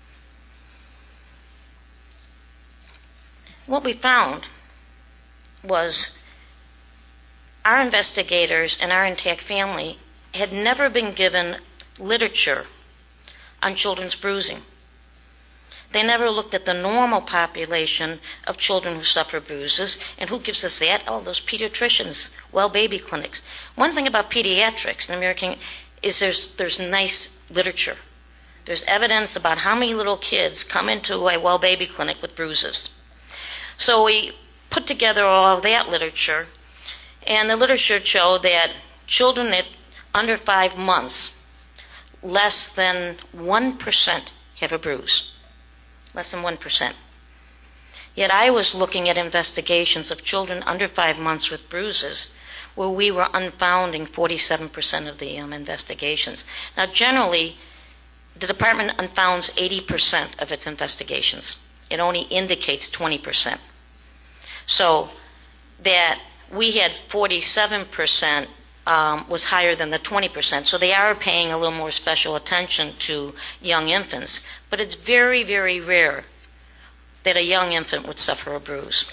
What we found was our investigators and our intact family had never been given literature on children's bruising. They never looked at the normal population of children who suffer bruises. And who gives us that? Oh, those pediatricians, well baby clinics. One thing about pediatrics in American is there's there's nice literature. There's evidence about how many little kids come into a well baby clinic with bruises. So we put together all of that literature, and the literature showed that children that under five months, less than one percent have a bruise. Less than one percent. Yet I was looking at investigations of children under five months with bruises where we were unfounding forty-seven percent of the um, investigations. Now, generally, the department unfounds eighty percent of its investigations. It only indicates twenty percent. So that we had forty-seven percent um, was higher than the twenty percent. So they are paying a little more special attention to young infants. But it's very, very rare that a young infant would suffer a bruise.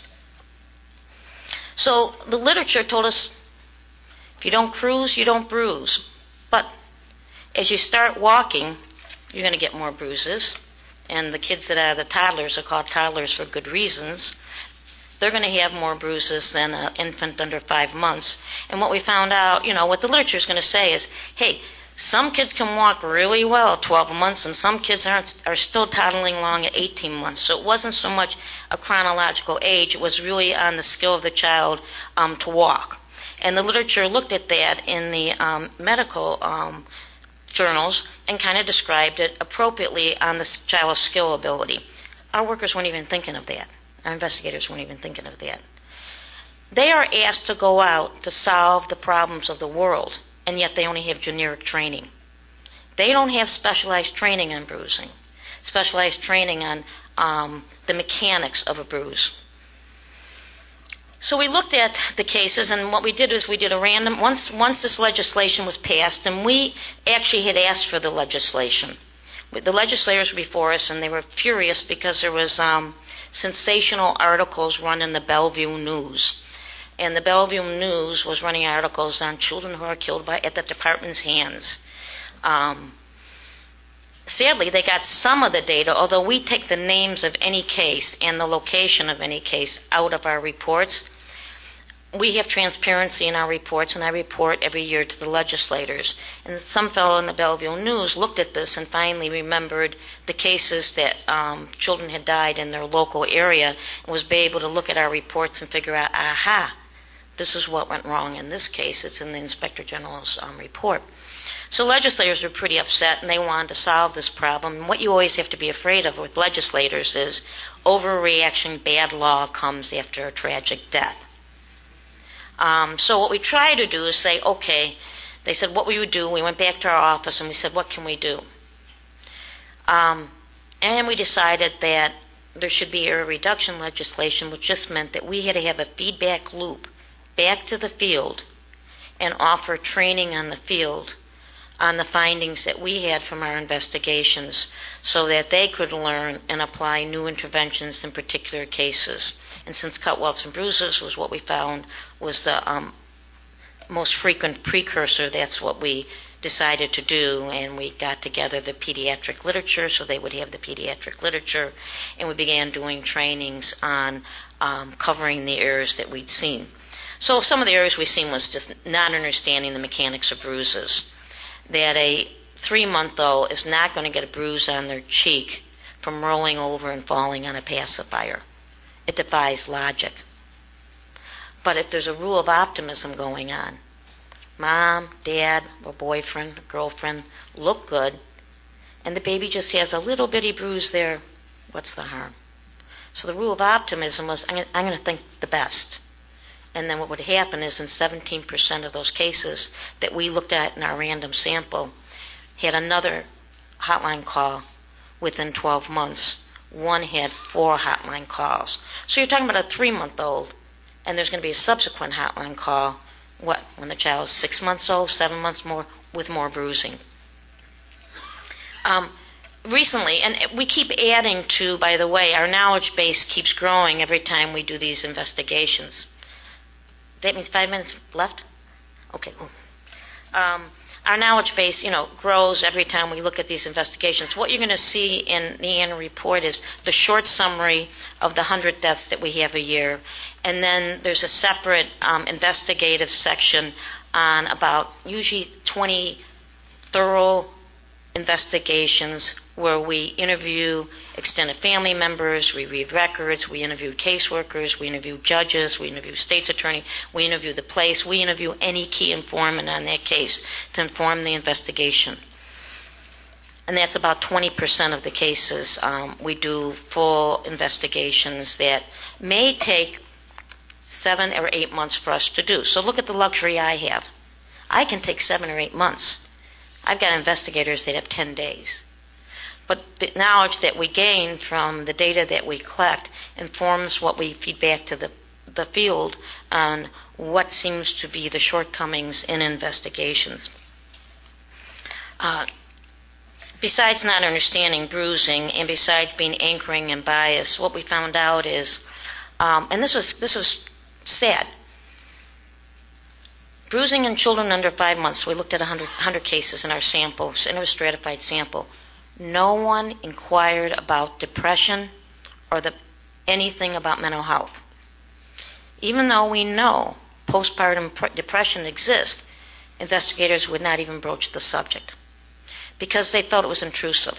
So the literature told us, if you don't cruise, you don't bruise. But as you start walking, you're going to get more bruises. And the kids that are the toddlers are called toddlers for good reasons. They're going to have more bruises than an infant under five months. And what we found out, you know, what the literature is going to say is, hey, some kids can walk really well at twelve months, and some kids aren't, are still toddling along at eighteen months. So it wasn't so much a chronological age. It was really on the skill of the child um, to walk. And the literature looked at that in the um, medical um, journals and kind of described it appropriately on the child's skill ability. Our workers weren't even thinking of that. Our investigators weren't even thinking of that. They are asked to go out to solve the problems of the world, and yet they only have generic training. They don't have specialized training on bruising, specialized training on um, the mechanics of a bruise. So we looked at the cases, and what we did is we did a random, once, once this legislation was passed, and we actually had asked for the legislation. The legislators were before us, and they were furious because there was um, sensational articles run in the Bellevue News. And the Bellevue News was running articles on children who are killed by at the department's hands. Um, sadly, they got some of the data, although we take the names of any case and the location of any case out of our reports. we have transparency in our reports, and I report every year to the legislators. And some fellow in the Belleville News looked at this and finally remembered the cases that um, children had died in their local area and was able to look at our reports and figure out, aha, this is what went wrong in this case. It's in the Inspector General's um, report. So legislators were pretty upset, and they wanted to solve this problem. And what you always have to be afraid of with legislators is overreaction. Bad law comes after a tragic death. Um, so what we try to do is say, okay, they said, what will you do? We went back to our office and we said, what can we do? Um, and we decided that there should be error reduction legislation, which just meant that we had to have a feedback loop back to the field and offer training on the field on the findings that we had from our investigations so that they could learn and apply new interventions in particular cases. And since cut welts and bruises was what we found was the um, most frequent precursor, that's what we decided to do, and we got together the pediatric literature so they would have the pediatric literature, and we began doing trainings on um, covering the errors that we'd seen. So some of the errors we've seen was just not understanding the mechanics of bruises, that a three-month-old is not going to get a bruise on their cheek from rolling over and falling on a pacifier. It defies logic. But if there's a rule of optimism going on, mom, dad, or boyfriend, or girlfriend look good, and the baby just has a little bitty bruise there, what's the harm? So the rule of optimism was, I'm going to think the best. And then what would happen is in seventeen percent of those cases that we looked at in our random sample, had another hotline call within twelve months. One had four hotline calls. So you're talking about a three-month-old, and there's going to be a subsequent hotline call, what, when the child is six months old, seven months more, with more bruising. Um, recently, and we keep adding to, by the way, our knowledge base keeps growing every time we do these investigations. That means five minutes left? Okay, cool. Um, our knowledge base, you know, grows every time we look at these investigations. What you're going to see in the annual report is the short summary of the one hundred deaths that we have a year, and then there's a separate um, investigative section on about usually twenty thorough investigations where we interview extended family members, we read records, we interview caseworkers, we interview judges, we interview state's attorney, we interview the police, we interview any key informant on that case to inform the investigation. And that's about twenty percent of the cases. Um, we do full investigations that may take seven or eight months for us to do. So look at the luxury I have. I can take seven or eight months. I've got investigators that have ten days. But the knowledge that we gain from the data that we collect informs what we feed back to the, the field on what seems to be the shortcomings in investigations. Uh, besides not understanding bruising and besides being anchoring and bias, what we found out is, um, and this is, this is sad, bruising in children under five months, we looked at one hundred, one hundred cases in our samples, in our stratified sample. No one inquired about depression or the, anything about mental health. Even though we know postpartum pr- depression exists, investigators would not even broach the subject because they felt it was intrusive.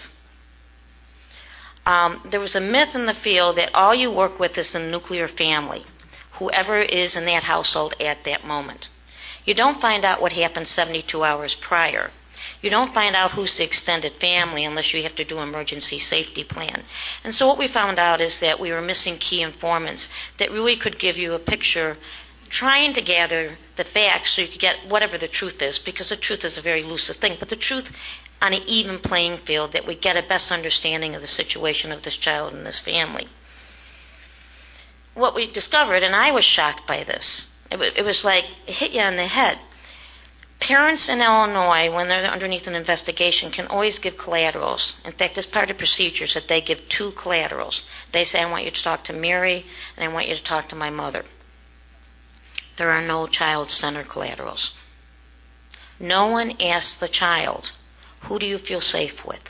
Um, there was a myth in the field that all you work with is the nuclear family, whoever is in that household at that moment. You don't find out what happened seventy-two hours prior. You don't find out who's the extended family unless you have to do an emergency safety plan. And so what we found out is that we were missing key informants that really could give you a picture, trying to gather the facts so you could get whatever the truth is, because the truth is a very elusive thing, but the truth on an even playing field, that we get a best understanding of the situation of this child and this family. What we discovered, and I was shocked by this, It, w- it was like it hit you on the head. Parents in Illinois, when they're underneath an investigation, can always give collaterals. In fact, as part of procedures that they give two collaterals. They say, I want you to talk to Mary, and I want you to talk to my mother. There are no child-centered collaterals. No one asks the child, who do you feel safe with?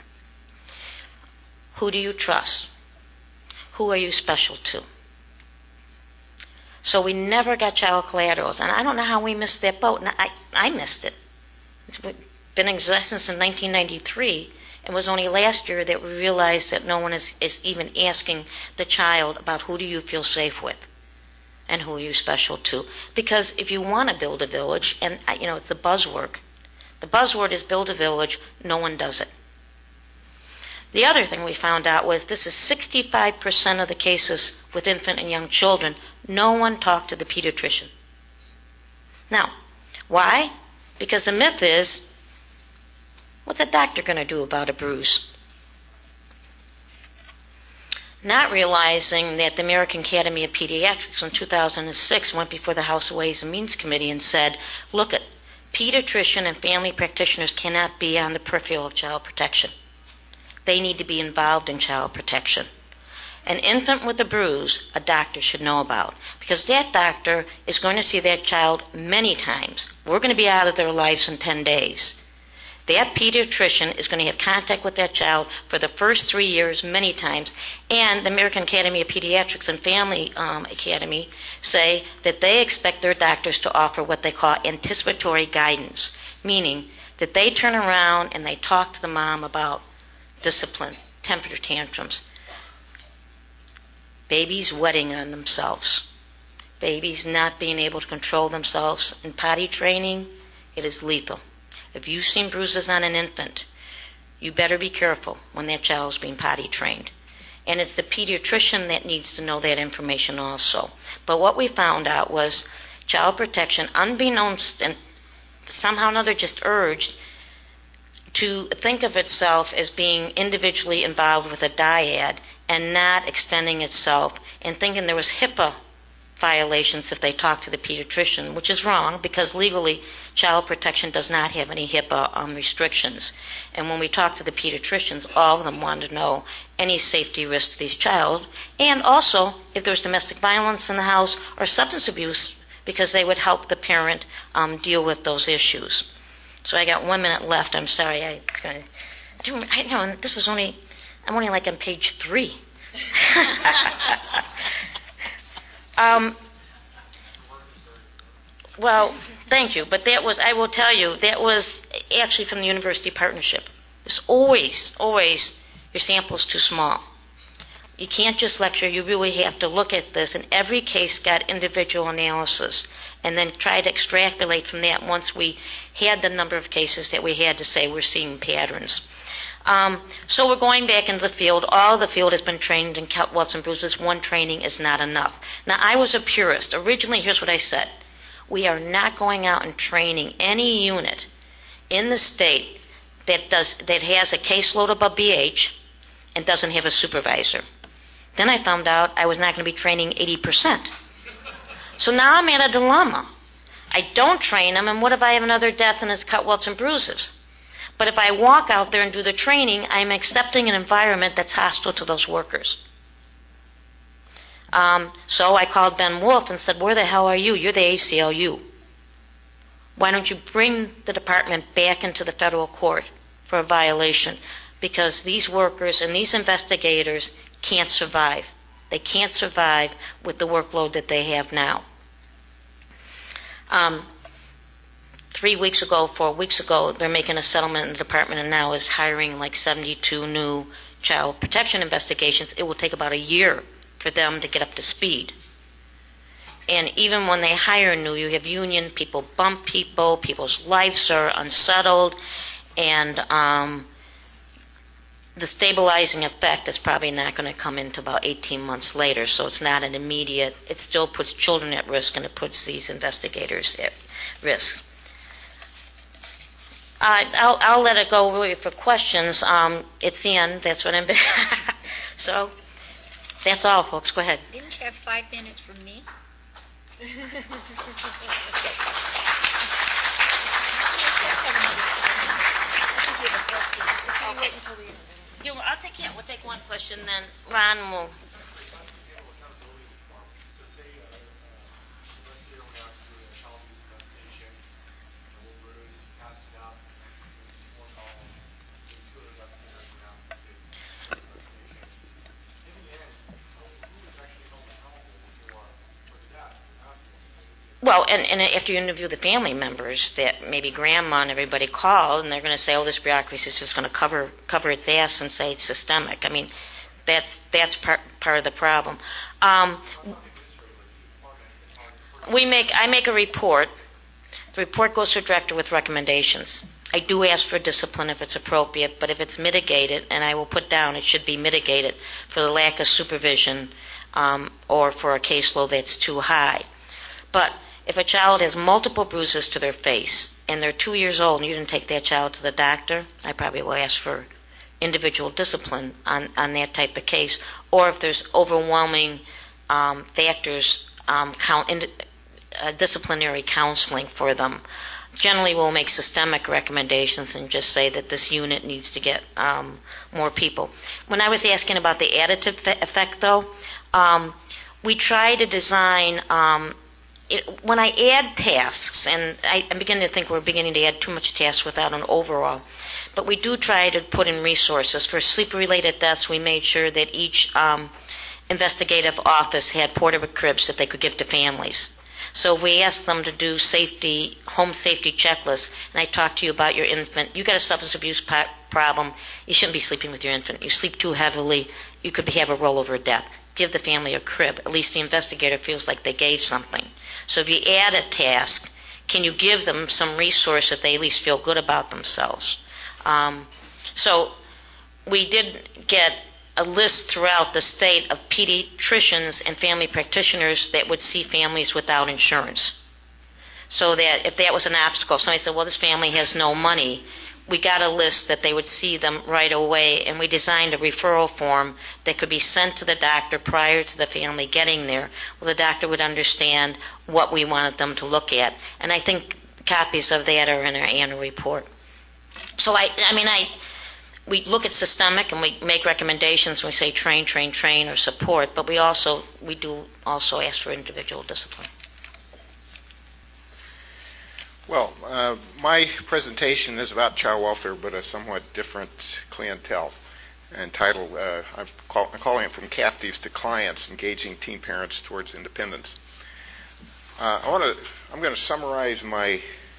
Who do you trust? Who are you special to? So we never got child collaterals. And I don't know how we missed that boat. And I, I missed it. It's been in existence in nineteen ninety-three. It was only last year that we realized that no one is, is even asking the child about who do you feel safe with and who are you special to. Because if you want to build a village, and you know, it's the buzzword. The buzzword is build a village, no one does it. The other thing we found out was this is sixty-five percent of the cases with infant and young children. No one talked to the pediatrician. Now, why? Because the myth is, what's a doctor going to do about a bruise? Not realizing that the American Academy of Pediatrics in two thousand six went before the House Ways and Means Committee and said, look, at pediatrician and family practitioners cannot be on the periphery of child protection. They need to be involved in child protection. An infant with a bruise, a doctor should know about, because that doctor is going to see that child many times. We're going to be out of their lives in ten days. That pediatrician is going to have contact with that child for the first three years many times. And the American Academy of Pediatrics and Family um, Academy say that they expect their doctors to offer what they call anticipatory guidance, meaning that they turn around and they talk to the mom about discipline, temper tantrums, babies wetting on themselves, babies not being able to control themselves. In potty training, it is lethal. If you've seen bruises on an infant, you better be careful when that child is being potty trained. And it's the pediatrician that needs to know that information also. But what we found out was child protection, unbeknownst and somehow or another just urged to think of itself as being individually involved with a dyad and not extending itself and thinking there was HIPAA violations if they talk to the pediatrician, which is wrong because legally child protection does not have any HIPAA um, restrictions. And when we talk to the pediatricians, all of them wanted to know any safety risk to these child, and also if there's domestic violence in the house or substance abuse, because they would help the parent um, deal with those issues. So I got one minute left. I'm sorry. I, it's gonna, I, don't, I know this was only. I'm only like on page three. um, well, thank you. But that was. I will tell you that was actually from the university partnership. It's always, always your sample's too small. You can't just lecture. You really have to look at this, and every case got individual analysis, and then try to extrapolate from that once we had the number of cases that we had to say we're seeing patterns. Um, so we're going back into the field. All the field has been trained in cut, welts, and bruises. One training is not enough. Now, I was a purist. Originally, here's what I said. We are not going out and training any unit in the state that does that has a caseload above B H and doesn't have a supervisor. Then I found out I was not going to be training eighty percent. So now I'm at a dilemma. I don't train them, and what if I have another death and it's cut, welts, and bruises? But if I walk out there and do the training, I'm accepting an environment that's hostile to those workers. Um, so I called Ben Wolf and said, where the hell are you? You're the A C L U. Why don't you bring the department back into the federal court for a violation? Because these workers and these investigators can't survive. They can't survive with the workload that they have now. Um, three weeks ago, four weeks ago, they're making a settlement in the department and now is hiring like seventy-two new child protection investigations. It will take about a year for them to get up to speed. And even when they hire new, you have union, people bump people, people's lives are unsettled, and um, the stabilizing effect is probably not going to come into about eighteen months later, so it's not an immediate, it still puts children at risk and it puts these investigators at risk. Uh, I'll, I'll let it go really for questions. Um, it's the end, that's what I'm, so that's all, folks, go ahead. Didn't you have five minutes for me? Okay. You, I'll take yeah, we'll take one question, then Ron will. Well, and, and after you interview the family members, that maybe grandma and everybody called, and they're going to say, oh, this bureaucracy is just going to cover cover its ass and say it's systemic. I mean, that, that's part, part of the problem. Um, we make I make a report. The report goes to a director with recommendations. I do ask for discipline if it's appropriate, but if it's mitigated, and I will put down it should be mitigated for the lack of supervision um, or for a caseload that's too high. But if a child has multiple bruises to their face and they're two years old and you didn't take that child to the doctor, I probably will ask for individual discipline on, on that type of case. Or if there's overwhelming um, factors, um, count, in, uh, disciplinary counseling for them. Generally, we'll make systemic recommendations and just say that this unit needs to get um, more people. When I was asking about the additive fe- effect, though, um, we try to design, um, it, when I add tasks, and I, I begin to think we're beginning to add too much tasks without an overall, but we do try to put in resources. For sleep-related deaths, we made sure that each um, investigative office had portable cribs that they could give to families. So we asked them to do safety, home safety checklists, and I talked to you about your infant. You got a substance abuse po- problem. You shouldn't be sleeping with your infant. You sleep too heavily. You could have a rollover death. Give the family a crib. At least the investigator feels like they gave something. So if you add a task, can you give them some resource that they at least feel good about themselves? Um, so we did get a list throughout the state of pediatricians and family practitioners that would see families without insurance. So that if that was an obstacle, somebody said, well, this family has no money, we got a list that they would see them right away, and we designed a referral form that could be sent to the doctor prior to the family getting there, where the doctor would understand what we wanted them to look at. And I think copies of that are in our annual report. So I, I mean, I... we look at systemic and we make recommendations and we say train, train, train or support, but we also, we do also ask for individual discipline. Well, uh, my presentation is about child welfare, but a somewhat different clientele, entitled, uh, I'm, call, I'm calling it From Captives to Clients, Engaging Teen Parents Towards Independence. Uh, I want to, I'm going to summarize my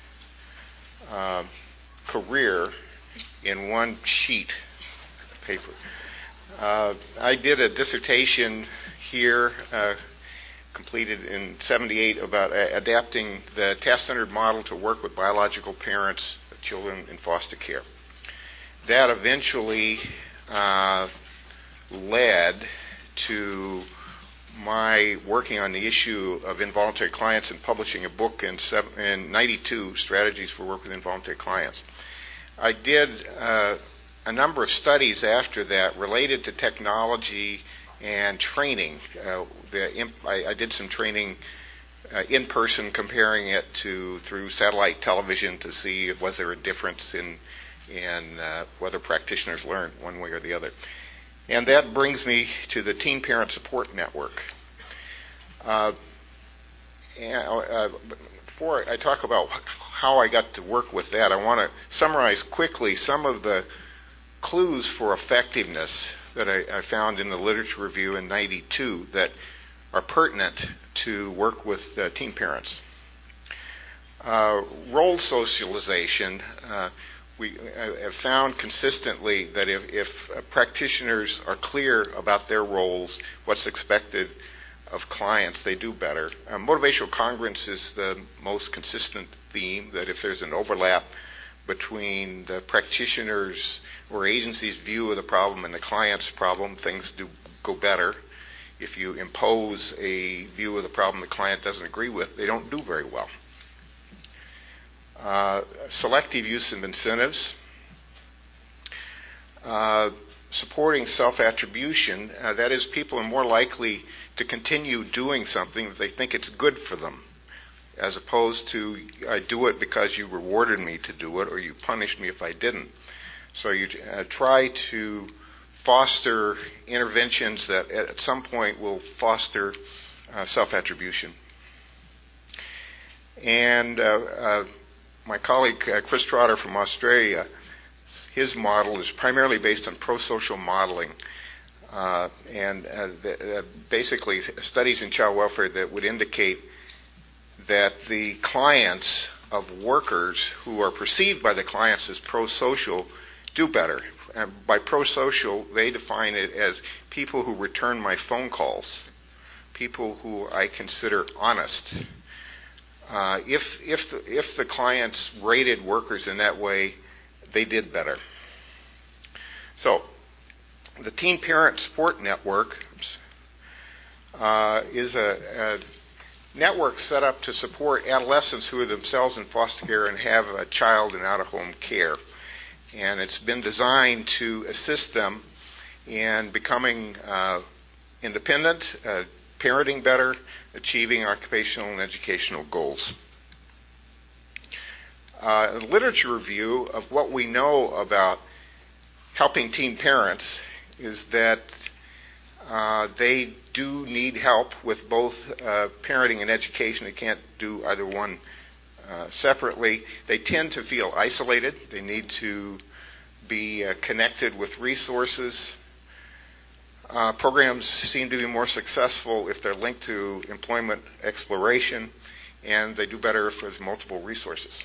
uh, career in one sheet of paper. Uh, I did a dissertation here, uh, completed in seventy-eight, about uh, adapting the task-centered model to work with biological parents of children in foster care. That eventually uh, led to my working on the issue of involuntary clients and publishing a book in, seven, in ninety-two, Strategies for Work with Involuntary Clients. I did uh, a number of studies after that related to technology and training. Uh, the imp- I, I did some training uh, in person, comparing it to through satellite television to see was there a difference in in uh, whether practitioners learned one way or the other. And that brings me to the Teen Parent Support Network. Uh, and, uh, before I talk about how I got to work with that, I want to summarize quickly some of the clues for effectiveness that I, I found in the literature review in ninety-two that are pertinent to work with uh, teen parents. Uh, role socialization. Uh, we uh, have found consistently that if, if uh, practitioners are clear about their roles, what's expected of clients, they do better. Uh, motivational congruence is the most consistent theme, that if there's an overlap between the practitioner's or agency's view of the problem and the client's problem, things do go better. If you impose a view of the problem the client doesn't agree with, they don't do very well. Uh, selective use of incentives. Uh, supporting self-attribution, uh, that is, people are more likely to continue doing something if they think it's good for them, as opposed to, I do it because you rewarded me to do it or you punished me if I didn't. So you uh, try to foster interventions that at some point will foster uh, self-attribution. And uh, uh, my colleague uh, Chris Trotter from Australia, his model is primarily based on pro-social modeling. Uh, and uh, the, uh, basically studies in child welfare that would indicate that the clients of workers who are perceived by the clients as pro-social do better. And by pro-social, they define it as people who return my phone calls, people who I consider honest. Uh, if if the, if the clients rated workers in that way, they did better. So, the Teen Parent Support Network uh, is a, a network set up to support adolescents who are themselves in foster care and have a child in out-of-home care. And it's been designed to assist them in becoming uh, independent, uh, parenting better, achieving occupational and educational goals. Uh, a literature review of what we know about helping teen parents is that uh, they do need help with both uh, parenting and education. They can't do either one uh, separately. They tend to feel isolated. They need to be uh, connected with resources. Uh, programs seem to be more successful if they're linked to employment exploration, and they do better if there's multiple resources.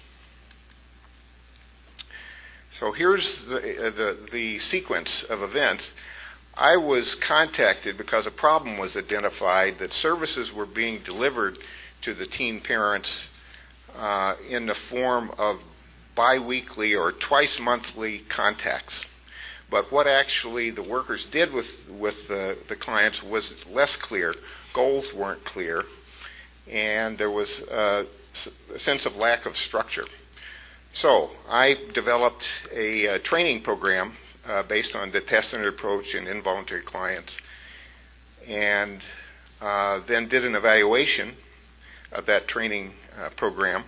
So here's the, uh, the, the sequence of events. I was contacted because a problem was identified that services were being delivered to the teen parents uh, in the form of biweekly or twice monthly contacts. But what actually the workers did with, with the, the clients was less clear. Goals weren't clear, and there was a, a sense of lack of structure. So I developed a, a training program uh, based on the task-centered approach and involuntary clients, and uh, then did an evaluation of that training uh, program,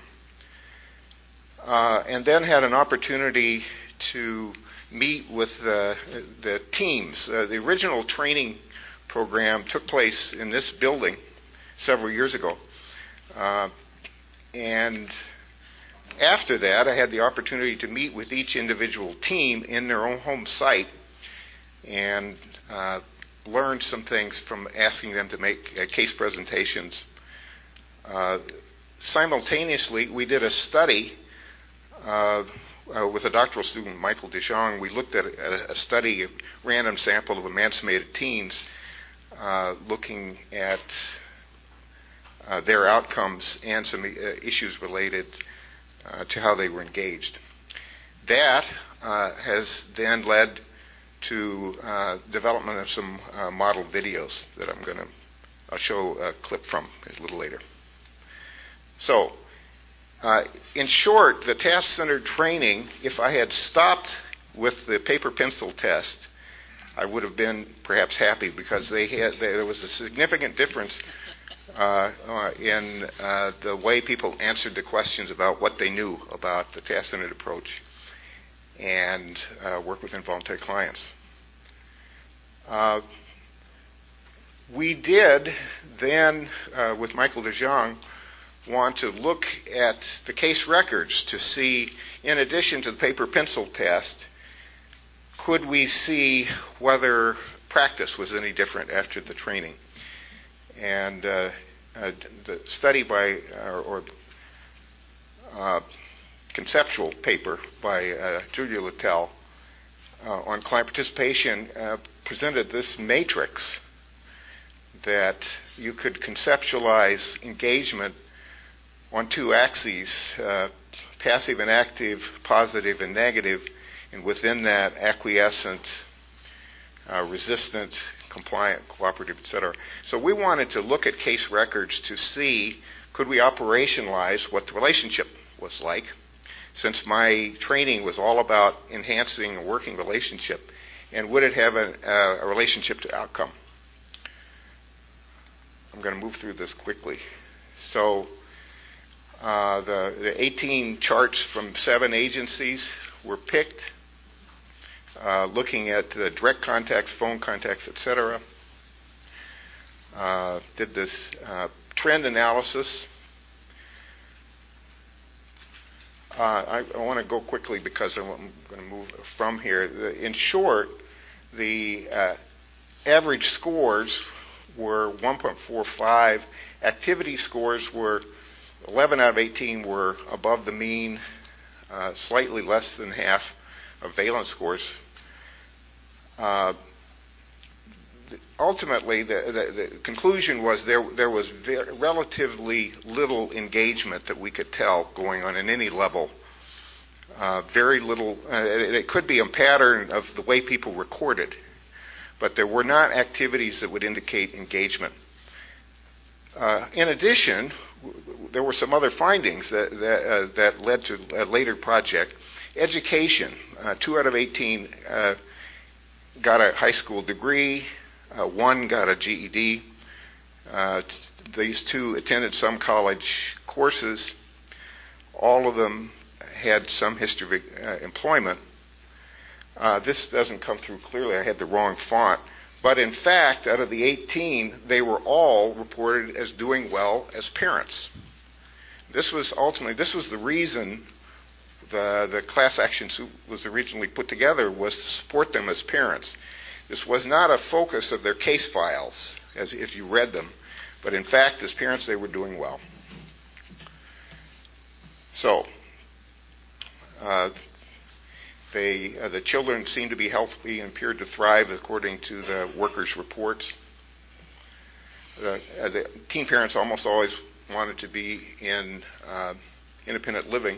uh, and then had an opportunity to meet with the, the teams. Uh, the original training program took place in this building several years ago, uh, and after that, I had the opportunity to meet with each individual team in their own home site and uh, learned some things from asking them to make uh, case presentations. Uh, simultaneously, we did a study uh, uh, with a doctoral student, Michael DeJong. We looked at a, a study, a random sample of emancipated teens, uh, looking at uh, their outcomes and some uh, issues related Uh, to how they were engaged. That uh, has then led to uh, development of some uh, model videos that I'm going to I'll show a clip from a little later. So, uh, in short, the task-centered training, if I had stopped with the paper pencil test, I would have been perhaps happy because they had they, there was a significant difference Uh, uh, in uh, the way people answered the questions about what they knew about the task-centered approach and uh, work with involuntary clients. Uh, we did then, uh, with Michael DeJong, want to look at the case records to see, in addition to the paper pencil test, could we see whether practice was any different after the training. And uh, uh, the study by, uh, or uh, conceptual paper by uh, Julia Littell uh, on client participation uh, presented this matrix that you could conceptualize engagement on two axes, uh, passive and active, positive and negative, and within that acquiescent, uh, resistant, compliant, cooperative, et cetera. So we wanted to look at case records to see, could we operationalize what the relationship was like, since my training was all about enhancing a working relationship, and would it have a, a relationship to outcome? I'm going to move through this quickly. So uh, the, the eighteen charts from seven agencies were picked, Uh, looking at uh, direct contacts, phone contacts, et cetera. Uh, did this uh, trend analysis. Uh, I, I want to go quickly because I'm going to move from here. In short, the uh, average scores were one point four five. Activity scores were eleven out of eighteen were above the mean, uh, slightly less than half of valence scores. Uh, ultimately, the, the, the conclusion was there there was very, relatively little engagement that we could tell going on in any level. Uh, very little. Uh, it, it could be a pattern of the way people recorded, but there were not activities that would indicate engagement. Uh, in addition, w- w- there were some other findings that that, uh, that led to a later project. Education. Uh, two out of eighteen uh, got a high school degree. Uh, one got a G E D. Uh, t- these two attended some college courses. All of them had some history of uh, employment. Uh, this doesn't come through clearly. I had the wrong font. But in fact, out of the eighteen, they were all reported as doing well as parents. This was ultimately, this was the reason the, the class action suit was originally put together, was to support them as parents. This was not a focus of their case files, as if you read them, but in fact, as parents, they were doing well. So, uh, they, uh, the children seemed to be healthy and appeared to thrive according to the workers' reports. The, uh, the teen parents almost always wanted to be in uh, independent living.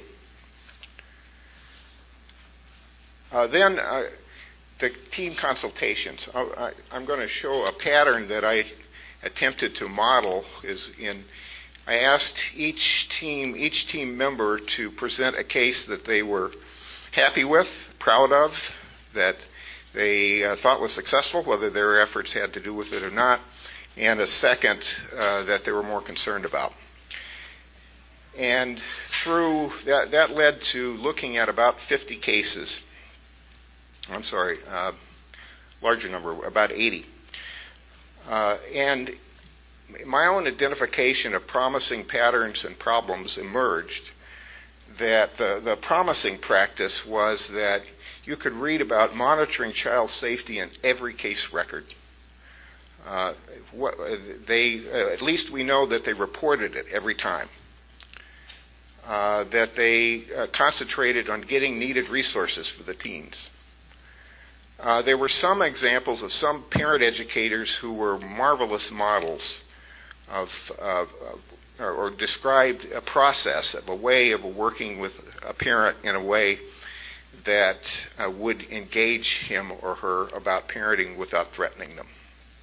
Uh, then uh, the teen consultations. I, I, I'm going to show a pattern that I attempted to model. Is in I asked each team, each team member to present a case that they were happy with, proud of, that they uh, thought was successful, whether their efforts had to do with it or not, and a second uh, that they were more concerned about. And through that, that led to looking at about fifty cases. I'm sorry, uh, larger number, about eighty. Uh, and my own identification of promising patterns and problems emerged. That the, the promising practice was that you could read about monitoring child safety in every case record. Uh, what, they, uh, at least we know that they reported it every time. Uh, that they uh, concentrated on getting needed resources for the teens. Uh, there were some examples of some parent educators who were marvelous models of, uh, or, or described a process of a way of working with a parent in a way that uh, would engage him or her about parenting without threatening them.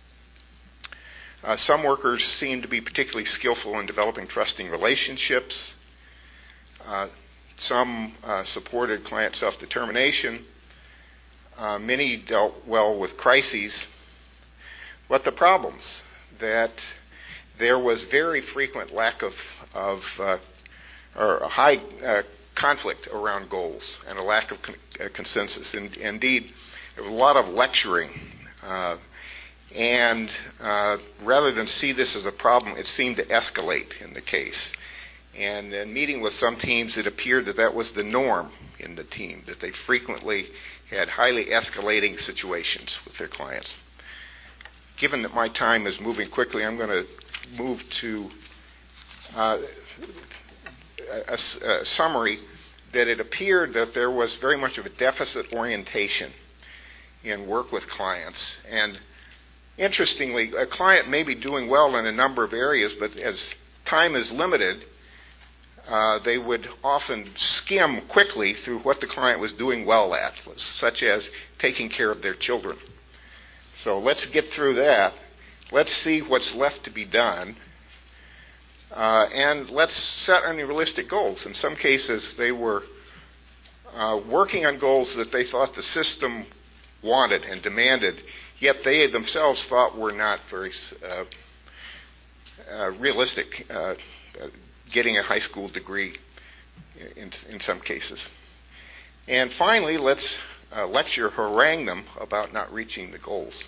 Uh, some workers seemed to be particularly skillful in developing trusting relationships. Uh, some uh, supported client self-determination. Uh, many dealt well with crises. But the problems, that there was very frequent lack of, of uh, or a high uh, conflict around goals and a lack of con- uh, consensus. And, indeed, there was a lot of lecturing. Uh, and uh, rather than see this as a problem, it seemed to escalate in the case. And in meeting with some teams, it appeared that that was the norm in the team, that they frequently had highly escalating situations with their clients. Given that my time is moving quickly, I'm going to move to uh, a, a summary that it appeared that there was very much of a deficit orientation in work with clients. And interestingly, a client may be doing well in a number of areas, but as time is limited, uh, they would often skim quickly through what the client was doing well at, such as taking care of their children. So let's get through that. Let's see what's left to be done. Uh, and let's set any realistic goals. In some cases, they were uh, working on goals that they thought the system wanted and demanded, yet they themselves thought were not very uh, uh, realistic, uh, getting a high school degree in, in some cases. And finally, let's uh, lecture, harangue them about not reaching the goals.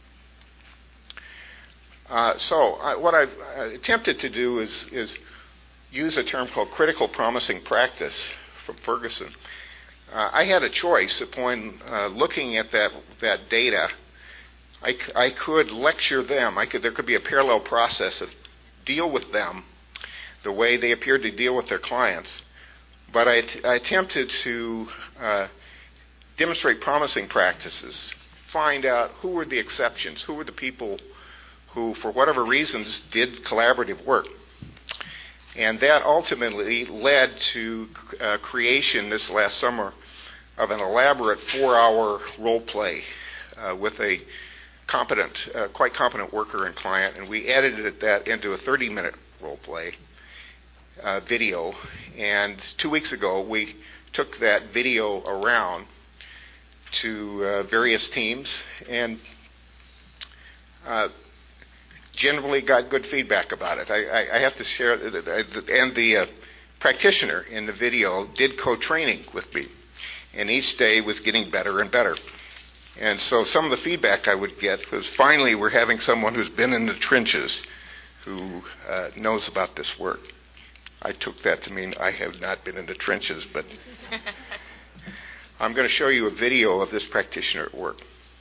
Uh, so I, what I've uh, attempted to do is, is use a term called critical promising practice from Ferguson. Uh, I had a choice upon uh, looking at that that data. I, c- I could lecture them. I could there could be a parallel process of deal with them. the way they appeared to deal with their clients. But I, t- I attempted to uh, demonstrate promising practices, find out who were the exceptions, who were the people who, for whatever reasons, did collaborative work. And that ultimately led to uh, creation this last summer of an elaborate four-hour role play uh, with a competent, uh, quite competent worker and client, and we edited that into a thirty-minute role play uh, video. And two weeks ago, we took that video around to uh, various teams and uh, generally got good feedback about it. I, I, I have to share that, and the uh, practitioner in the video did co-training with me, and each day was getting better and better. And so some of the feedback I would get was, finally we're having someone who's been in the trenches who uh, knows about this work. I took that to mean I have not been in the trenches, but I'm going to show you a video of this practitioner at work.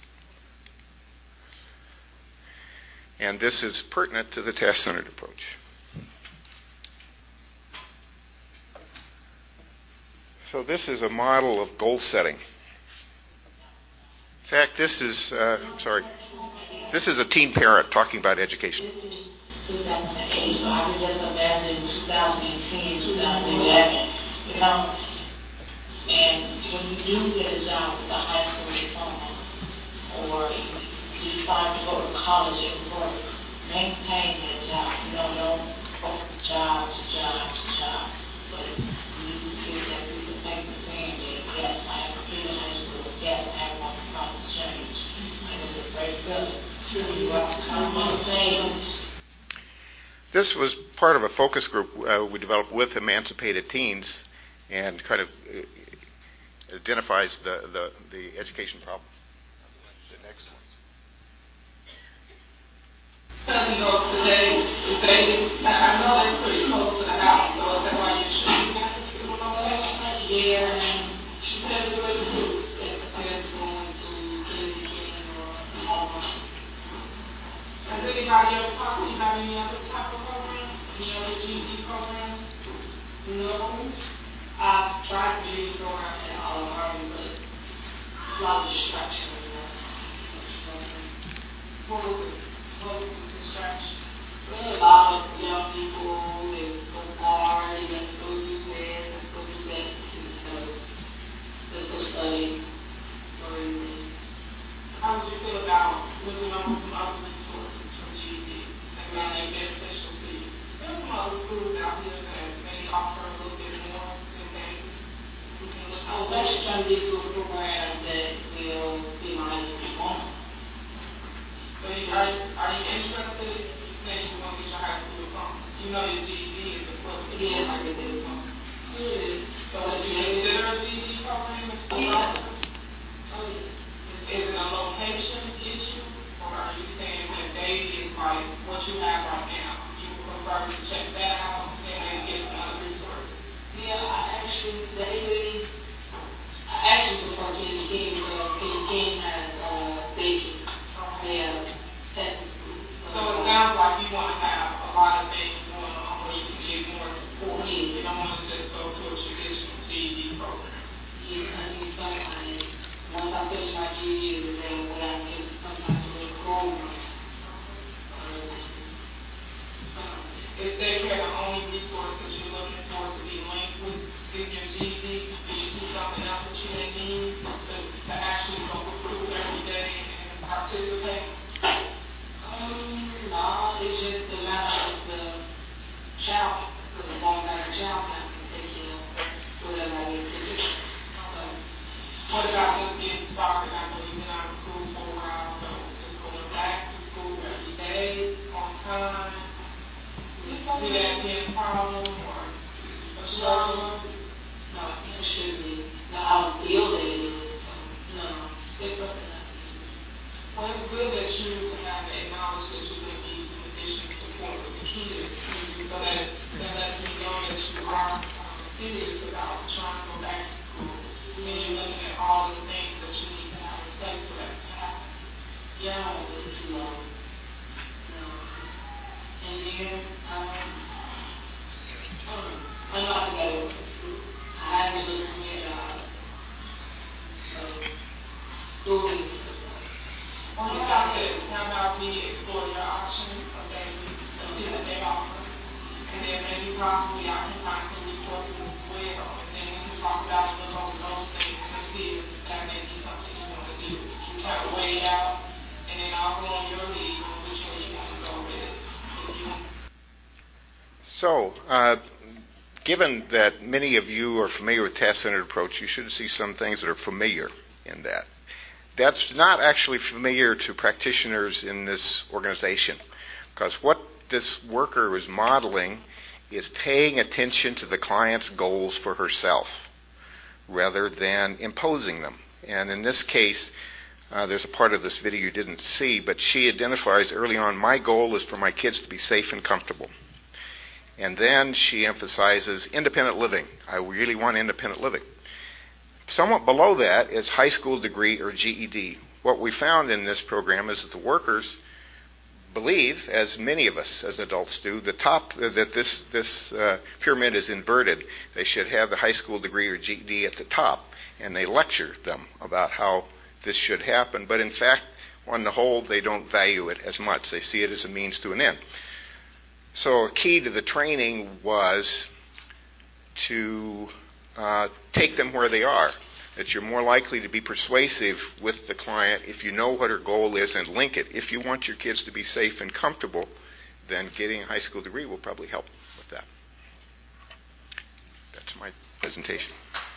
And this is pertinent to the task-centered approach. So this is a model of goal setting. In fact, this is, uh, sorry, this is a teen parent talking about education. two thousand eight, so I can just imagine two thousand ten, two thousand eleven, you know. And when you do get a job with a high school diploma, or you decide to go to college and work, maintain that job. You know, don't go from job to job to job. But you get that piece of paper saying that, yes, I have been in high school, yes, I have one college change. And it's a great feeling. You have to come on things. This was part of a focus group uh, we developed with emancipated teens, and kind of uh, identifies the, the, the education problem. The next one. Cousin goes today, today, I know they're pretty close to the house, so is that why you're shooting at the school location? Yeah, and she said it was too, as compared to going to kindergarten or home. Has anybody ever talked to you about any other type of program? Any other G E D program? No. I've tried to do the program at Olive Garden, but a lot of distraction. What was it? What was the distraction? Really, a lot of young people, they go hard, they let's go do this, let's go do that, instead of let's go study or anything. How would you feel about looking over some other resources from G E D that may be beneficial to you? There are some other schools out here that may offer a little bit more than they. I was actually trying to get to a program that will be my diploma. So you, are, are you interested? You say you want to get your high school diploma. You know your G E D is a program. Yeah, I get the diploma. It is. So would you consider a G E D program? Yeah. Oh, yeah. Is it a location issue, or are you saying that Davie is like what you have right now? You would prefer to check that out and then get some other resources? Yeah, I actually, Davie, I actually prefer Kenny King, because Kenny King has uh, Davie. They have technical school. So it sounds like you want to have a lot of things going on where you can get more support. Yeah. You don't want to just go to a traditional G E D program. Yeah, I need something. Once I finish my G E D, then when I get to some type of little program. Is daycare the only resource that you're looking for to be linked with in your G E D? Do you see something else that you may need to, to actually go to school every day and participate? Um, no, it's just the matter of the child, because as long as I have a child, I can take care of whatever I need to do. What about just getting started? I know you've been out of school for a while, so just going back to school every day, on time. Do you see that being a problem or a struggle? No, it shouldn't be. No, I don't feel that it is. No, it's something else. Well, it's good that you have acknowledged that you're going to need some additional support with the kids, so that that lets me know that you are um, serious about trying to go back to school. And you're looking at all the things that you need to have in place for that to happen. Yeah, I don't think too long. No. And then, um, I know I got it. I haven't looked at uh, stories. Well, how about this? How about we explore your option of that we see what they offer? And then maybe possibly I can find some resources as well. And then we can talk about and look over those things and see if that may be something you want to do. You kind of weigh it out, and then I'll go on your lead on which way you want to go with it. If you So, uh, given that many of you are familiar with task-centered approach, you should see some things that are familiar in that. That's not actually familiar to practitioners in this organization, because what this worker is modeling is paying attention to the client's goals for herself rather than imposing them. And in this case, uh, there's a part of this video you didn't see, but she identifies early on, my goal is for my kids to be safe and comfortable. And then she emphasizes independent living. I really want independent living. Somewhat below that is high school degree or G E D. What we found in this program is that the workers believe, as many of us as adults do, the top that this this uh, pyramid is inverted. They should have the high school degree or G E D at the top, and they lecture them about how this should happen. But in fact, on the whole, they don't value it as much. They see it as a means to an end. So a key to the training was to uh, take them where they are, that you're more likely to be persuasive with the client if you know what her goal is and link it. If you want your kids to be safe and comfortable, then getting a high school degree will probably help with that. That's my presentation.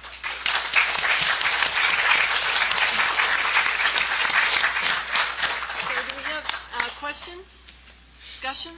Okay, do we have uh, questions, discussion?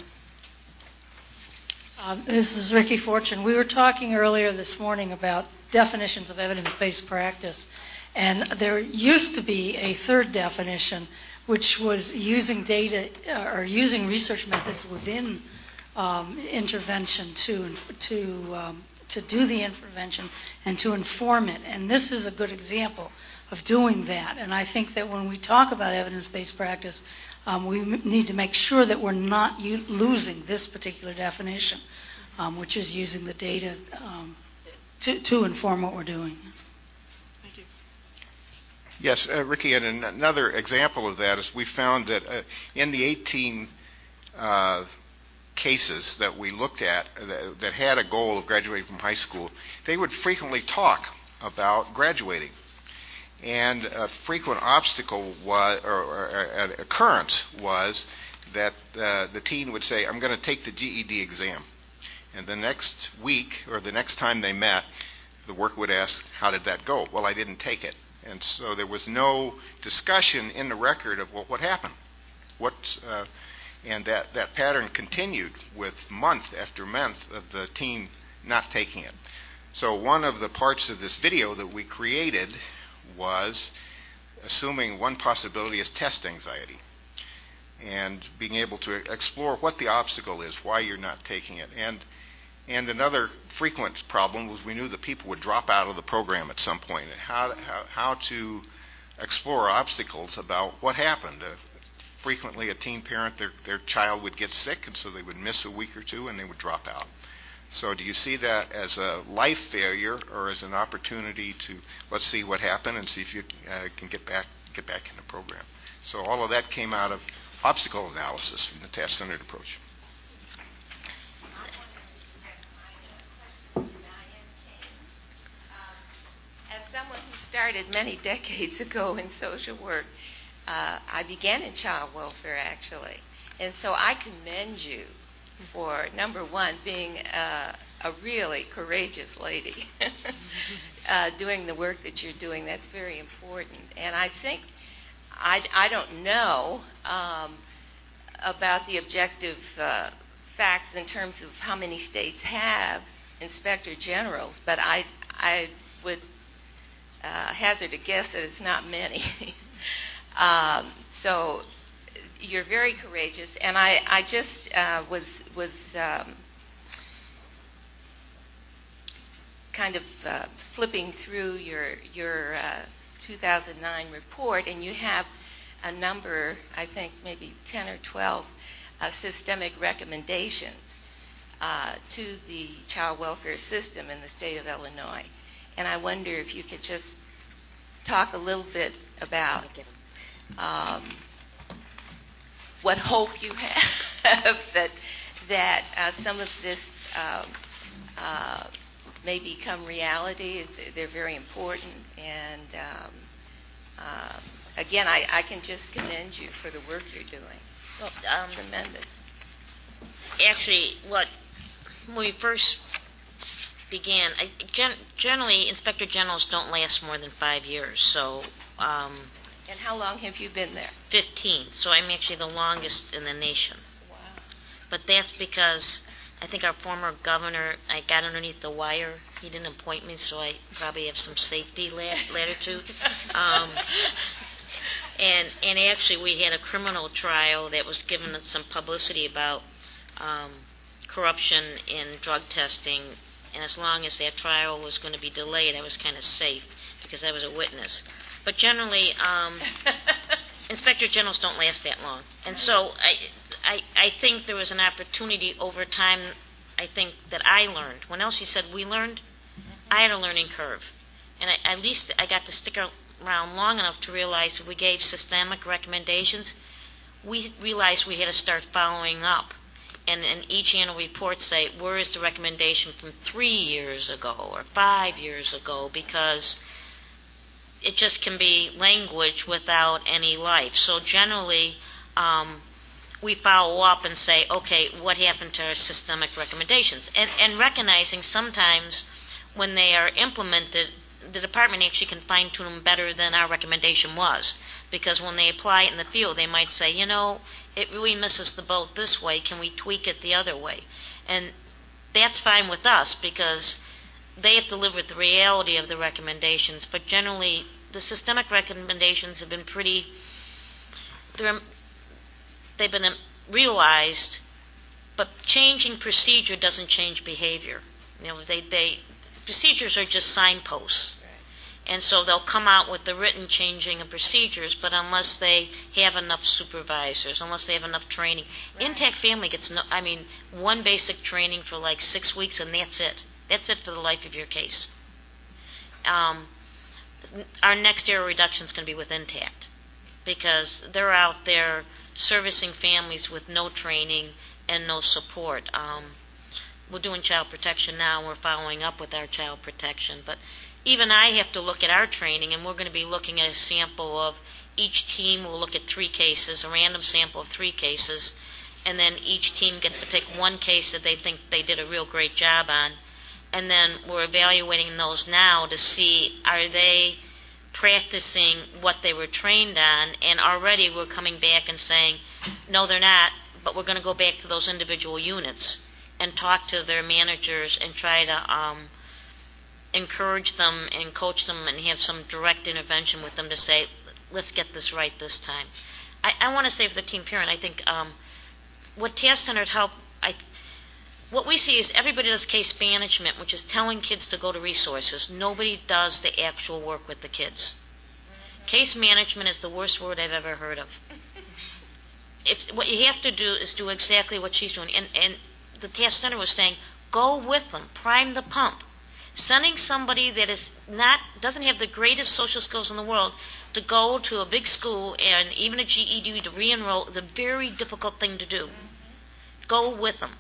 Um, this is Ricky Fortune. We were talking earlier this morning about definitions of evidence-based practice, and there used to be a third definition, which was using data uh, or using research methods within um, intervention to to um, to do the intervention and to inform it. And this is a good example of doing that. And I think that when we talk about evidence-based practice, Um, we m- need to make sure that we're not u- losing this particular definition, um, which is using the data um, to, to inform what we're doing. Thank you. Yes, uh, Ricky, and an- another example of that is we found that uh, in the eighteen uh, cases that we looked at that, that had a goal of graduating from high school, they would frequently talk about graduating. And a frequent obstacle was, or, or, or an occurrence was that uh, the teen would say, I'm going to take the G E D exam. And the next week, or the next time they met, the worker would ask, how did that go? Well, I didn't take it. And so there was no discussion in the record of, well, what happened? What, uh, and that, that pattern continued with month after month of the teen not taking it. So one of the parts of this video that we created was assuming one possibility is test anxiety and being able to explore what the obstacle is, why you're not taking it. And and another frequent problem was we knew that people would drop out of the program at some point, and how how, how to explore obstacles about what happened. Uh, frequently a teen parent, their, their child would get sick, and so they would miss a week or two and they would drop out. So do you see that as a life failure or as an opportunity to, let's see what happened and see if you uh, can get back get back in the program? So all of that came out of obstacle analysis from the task-centered approach. As someone who started many decades ago in social work, uh, I began in child welfare, actually. And so I commend you for, number one, being uh, a really courageous lady, uh, doing the work that you're doing. That's very important. And I think, I, I don't know um, about the objective uh, facts in terms of how many states have inspector generals, but I, I would uh, hazard a guess that it's not many. um, so you're very courageous, and I, I just uh, was was um, kind of uh, flipping through your your uh, two thousand nine report, and you have a number, I think maybe ten or twelve uh, systemic recommendations. uh, to the child welfare system in the state of Illinois. And I wonder if you could just talk a little bit about um, what hope you have that that uh, some of this um, uh, may become reality. They're very important, and um, uh, again, I, I can just commend you for the work you're doing. Well, um, Tremendous. Actually, what when we first began, I, gen, generally inspector generals don't last more than five years. So, um, and how long have you been there? fifteen. So I'm actually the longest in the nation. Wow. But that's because I think our former governor, I got underneath the wire. He didn't appoint me, so I probably have some safety la- latitude. Um, and and actually, we had a criminal trial that was given some publicity about um, corruption in drug testing. And as long as that trial was going to be delayed, I was kind of safe because I was a witness. But generally, um, inspector generals don't last that long. And so I, I, I think there was an opportunity over time, I think, that I learned. When Elsie said we learned, I had a learning curve. And I, at least I got to stick around long enough to realize if we gave systemic recommendations, we realized we had to start following up. And in each annual report say, where is the recommendation from three years ago or five years ago? Because it just can be language without any life. So generally, um, we follow up and say, okay, what happened to our systemic recommendations? And, and recognizing sometimes when they are implemented, the department actually can fine-tune them better than our recommendation was. Because when they apply it in the field, they might say, you know, it really misses the boat this way. Can we tweak it the other way? And that's fine with us because they have to live with the reality of the recommendations. But generally, the systemic recommendations have been pretty, they're, they've been realized, but changing procedure doesn't change behavior. You know, they, they procedures are just signposts. And so they'll come out with the written changing of procedures, but unless they have enough supervisors, unless they have enough training. Right. Intact Family gets, no, I mean, one basic training for like six weeks, and that's it. That's it for the life of your case. Um, our next error reduction is going to be with Intact, because they're out there servicing families with no training and no support. Um, we're doing child protection now, and we're following up with our child protection, but even I have to look at our training, and we're going to be looking at a sample of each team. Will look at three cases, a random sample of three cases, and then each team gets to pick one case that they think they did a real great job on, and then we're evaluating those now to see are they practicing what they were trained on, and already we're coming back and saying, no, they're not, but we're going to go back to those individual units and talk to their managers and try to um, encourage them and coach them and have some direct intervention with them to say, let's get this right this time. I, I want to say for the teen parent, I think um, what task-centered help, I, what we see is everybody does case management, which is telling kids to go to resources. Nobody does the actual work with the kids. Case management is the worst word I've ever heard of. It's, what you have to do is do exactly what she's doing. And, and the task center was saying, go with them, prime the pump. Sending somebody that is not doesn't have the greatest social skills in the world to go to a big school and even a G E D to re-enroll is a very difficult thing to do. Go with them.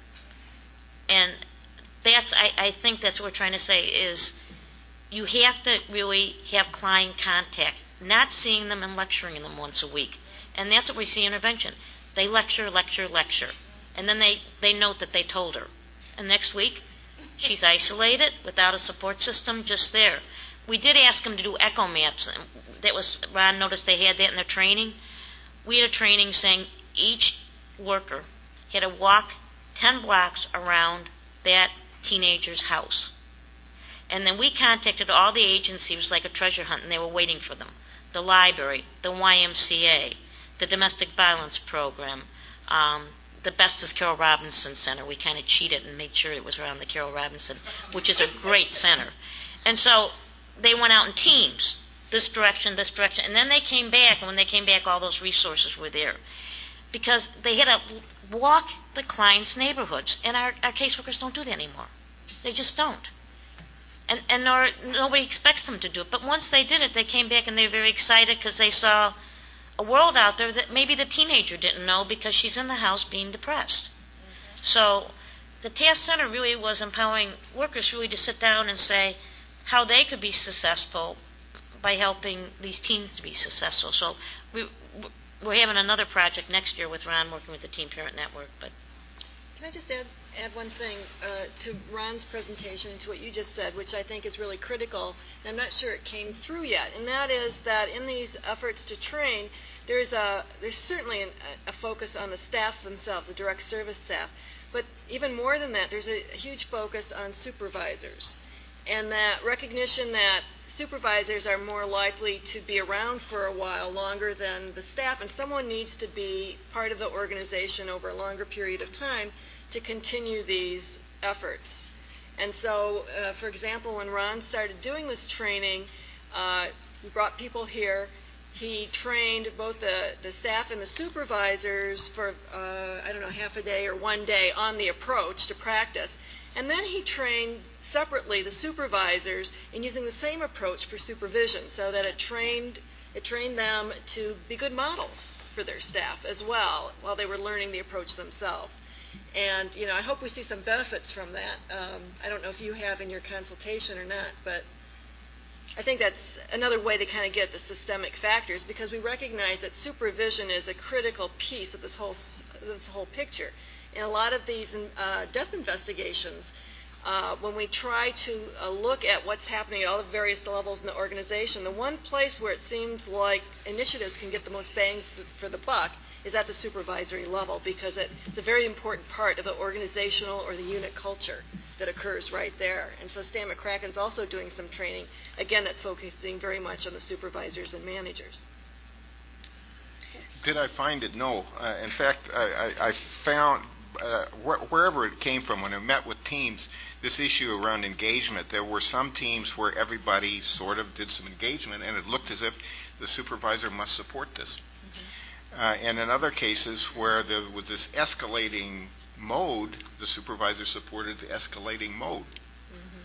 And that's I, I think that's what we're trying to say is you have to really have client contact, not seeing them and lecturing them once a week. And that's what we see in intervention. They lecture, lecture, lecture. And then they, they note that they told her. And next week, she's isolated without a support system just there. We did ask them to do echo maps. That was, Ron noticed they had that in their training. We had a training saying each worker had to walk ten blocks around that teenager's house. And then we contacted all the agencies, it was like a treasure hunt, and they were waiting for them. The library, the Y M C A, the domestic violence program, um, the Best is Carol Robinson Center. We kind of cheated and made sure it was around the Carol Robinson, which is a great center. And so they went out in teams, this direction, this direction, and then they came back, and when they came back, all those resources were there. Because they had to walk the client's neighborhoods, and our, our caseworkers don't do that anymore. They just don't. And, and nor, nobody expects them to do it. But once they did it, they came back and they were very excited because they saw a world out there that maybe the teenager didn't know because she's in the house being depressed. Mm-hmm. So the task center really was empowering workers really to sit down and say how they could be successful by helping these teens to be successful. So we, we're having another project next year with Ron working with the Teen Parent Network. But can I just add, add one thing uh, to Ron's presentation and to what you just said, which I think is really critical, and I'm not sure it came through yet, and that is that in these efforts to train, there's, a, there's certainly an, a focus on the staff themselves, the direct service staff, but even more than that, there's a, a huge focus on supervisors, and that recognition that supervisors are more likely to be around for a while longer than the staff, and someone needs to be part of the organization over a longer period of time to continue these efforts. And so, uh, for example, when Ron started doing this training, uh, he brought people here. He trained both the, the staff and the supervisors for, uh, I don't know, half a day or one day on the approach to practice. And then he trained separately the supervisors in using the same approach for supervision, so that it trained it trained them to be good models for their staff as well while they were learning the approach themselves. And you know, I hope we see some benefits from that. Um, I don't know if you have in your consultation or not, but I think that's another way to kind of get the systemic factors, because we recognize that supervision is a critical piece of this whole this whole picture. In a lot of these uh, death investigations, uh, when we try to uh, look at what's happening at all the various levels in the organization, the one place where it seems like initiatives can get the most bang for, for the buck is at the supervisory level, because it, it's a very important part of the organizational or the unit culture that occurs right there. And so Stan McCracken's also doing some training, again, that's focusing very much on the supervisors and managers. Did I find it? No. Uh, in fact, I, I, I found uh, wh- wherever it came from, when I met with teams, this issue around engagement, there were some teams where everybody sort of did some engagement, and it looked as if the supervisor must support this. Mm-hmm. Uh, and in other cases where there was this escalating mode, the supervisor supported the escalating mode. Mm-hmm.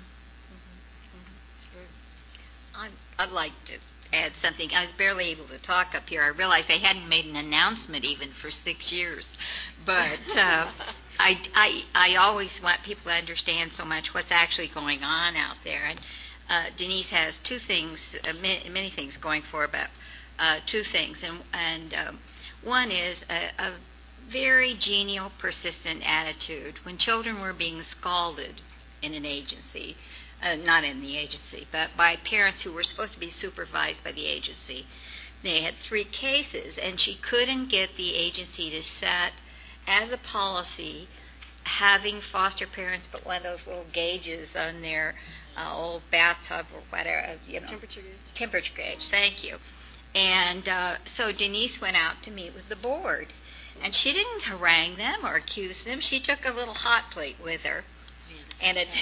Mm-hmm. Mm-hmm. I'd, I'd like to add something. I was barely able to talk up here. I realized they hadn't made an announcement even for six years. But uh, I, I, I always want people to understand so much what's actually going on out there. And uh, Denise has two things, uh, many, many things going for her, but uh, two things. And, and um, one is a, a very genial, persistent attitude. When children were being scalded in an agency, Uh, not in the agency, but by parents who were supposed to be supervised by the agency. They had three cases, and she couldn't get the agency to set as a policy having foster parents put one of those little gauges on their uh, old bathtub or whatever, you know. Temperature gauge. Temperature gauge, thank you. And uh, so Denise went out to meet with the board, and she didn't harangue them or accuse them. She took a little hot plate with her, and a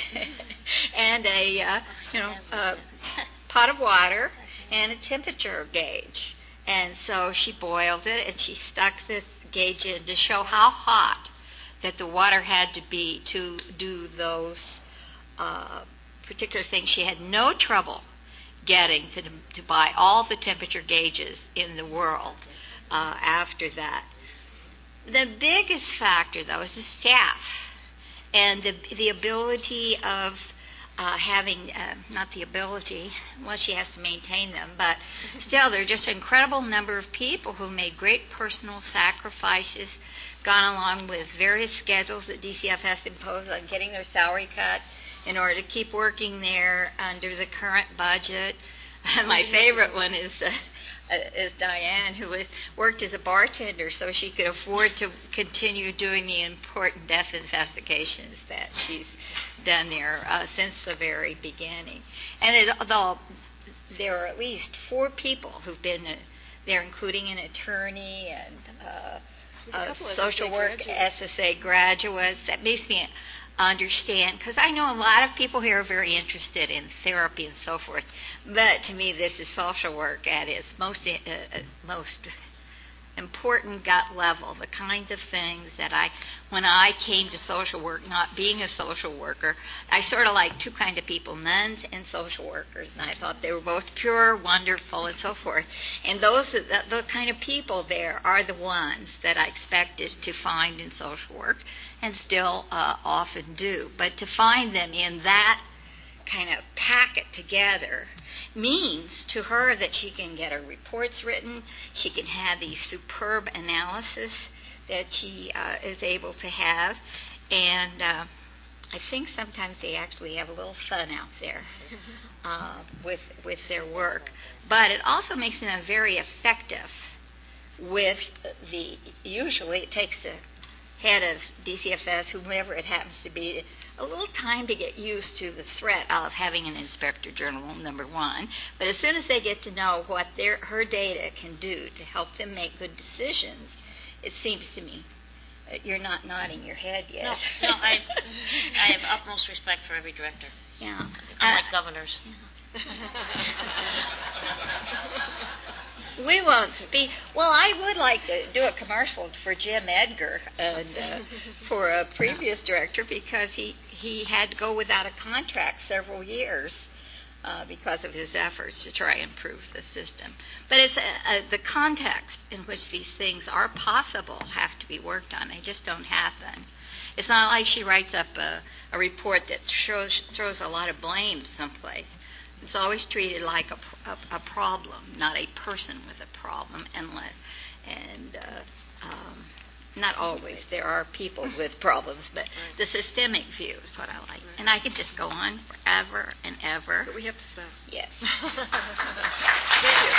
and a uh, you know a pot of water and a temperature gauge, and so she boiled it and she stuck this gauge in to show how hot that the water had to be to do those uh, particular things. She had no trouble getting to to buy all the temperature gauges in the world uh, after that. The biggest factor, though, is the staff. And the the ability of uh, having, uh, not the ability, well, she has to maintain them, but still, there are just an incredible number of people who made great personal sacrifices, gone along with various schedules that D C F has imposed on getting their salary cut in order to keep working there under the current budget. My favorite one is uh, is Diane, who has worked as a bartender so she could afford to continue doing the important death investigations that she's done there uh, since the very beginning. And it, although there are at least four people who've been uh, there, including an attorney and uh, uh, social work S S A graduates, that makes me understand, because I know a lot of people here are very interested in therapy and so forth, but to me this is social work at its most uh, most important gut level, the kinds of things that I, when I came to social work, not being a social worker, I sort of like two kinds of people, nuns and social workers, and I thought they were both pure, wonderful, and so forth. And those, the, the kind of people there are the ones that I expected to find in social work, and still uh, often do. But to find them in that kind of packet together means to her that she can get her reports written, she can have the superb analysis that she uh, is able to have, and uh, I think sometimes they actually have a little fun out there uh, with with their work. But it also makes them very effective with the, usually it takes the head of D C F S, whomever it happens to be, a little time to get used to the threat of having an inspector general, number one. But as soon as they get to know what their her data can do to help them make good decisions, it seems to me, uh, you're not nodding your head yet. No, no, I, I have utmost respect for every director. Yeah. Unlike Uh, governors. Yeah. We won't speak. Well, I would like to do a commercial for Jim Edgar and uh, for a previous director, because he, he had to go without a contract several years uh, because of his efforts to try and improve the system. But it's uh, uh, the context in which these things are possible have to be worked on. They just don't happen. It's not like she writes up a, a report that shows, throws a lot of blame someplace. It's always treated like a, a, a problem, not a person with a problem. And, and uh, um, not always. There are people with problems, but the systemic view is what I like. And I could just go on forever and ever. But we have to stop. Yes. Thank you.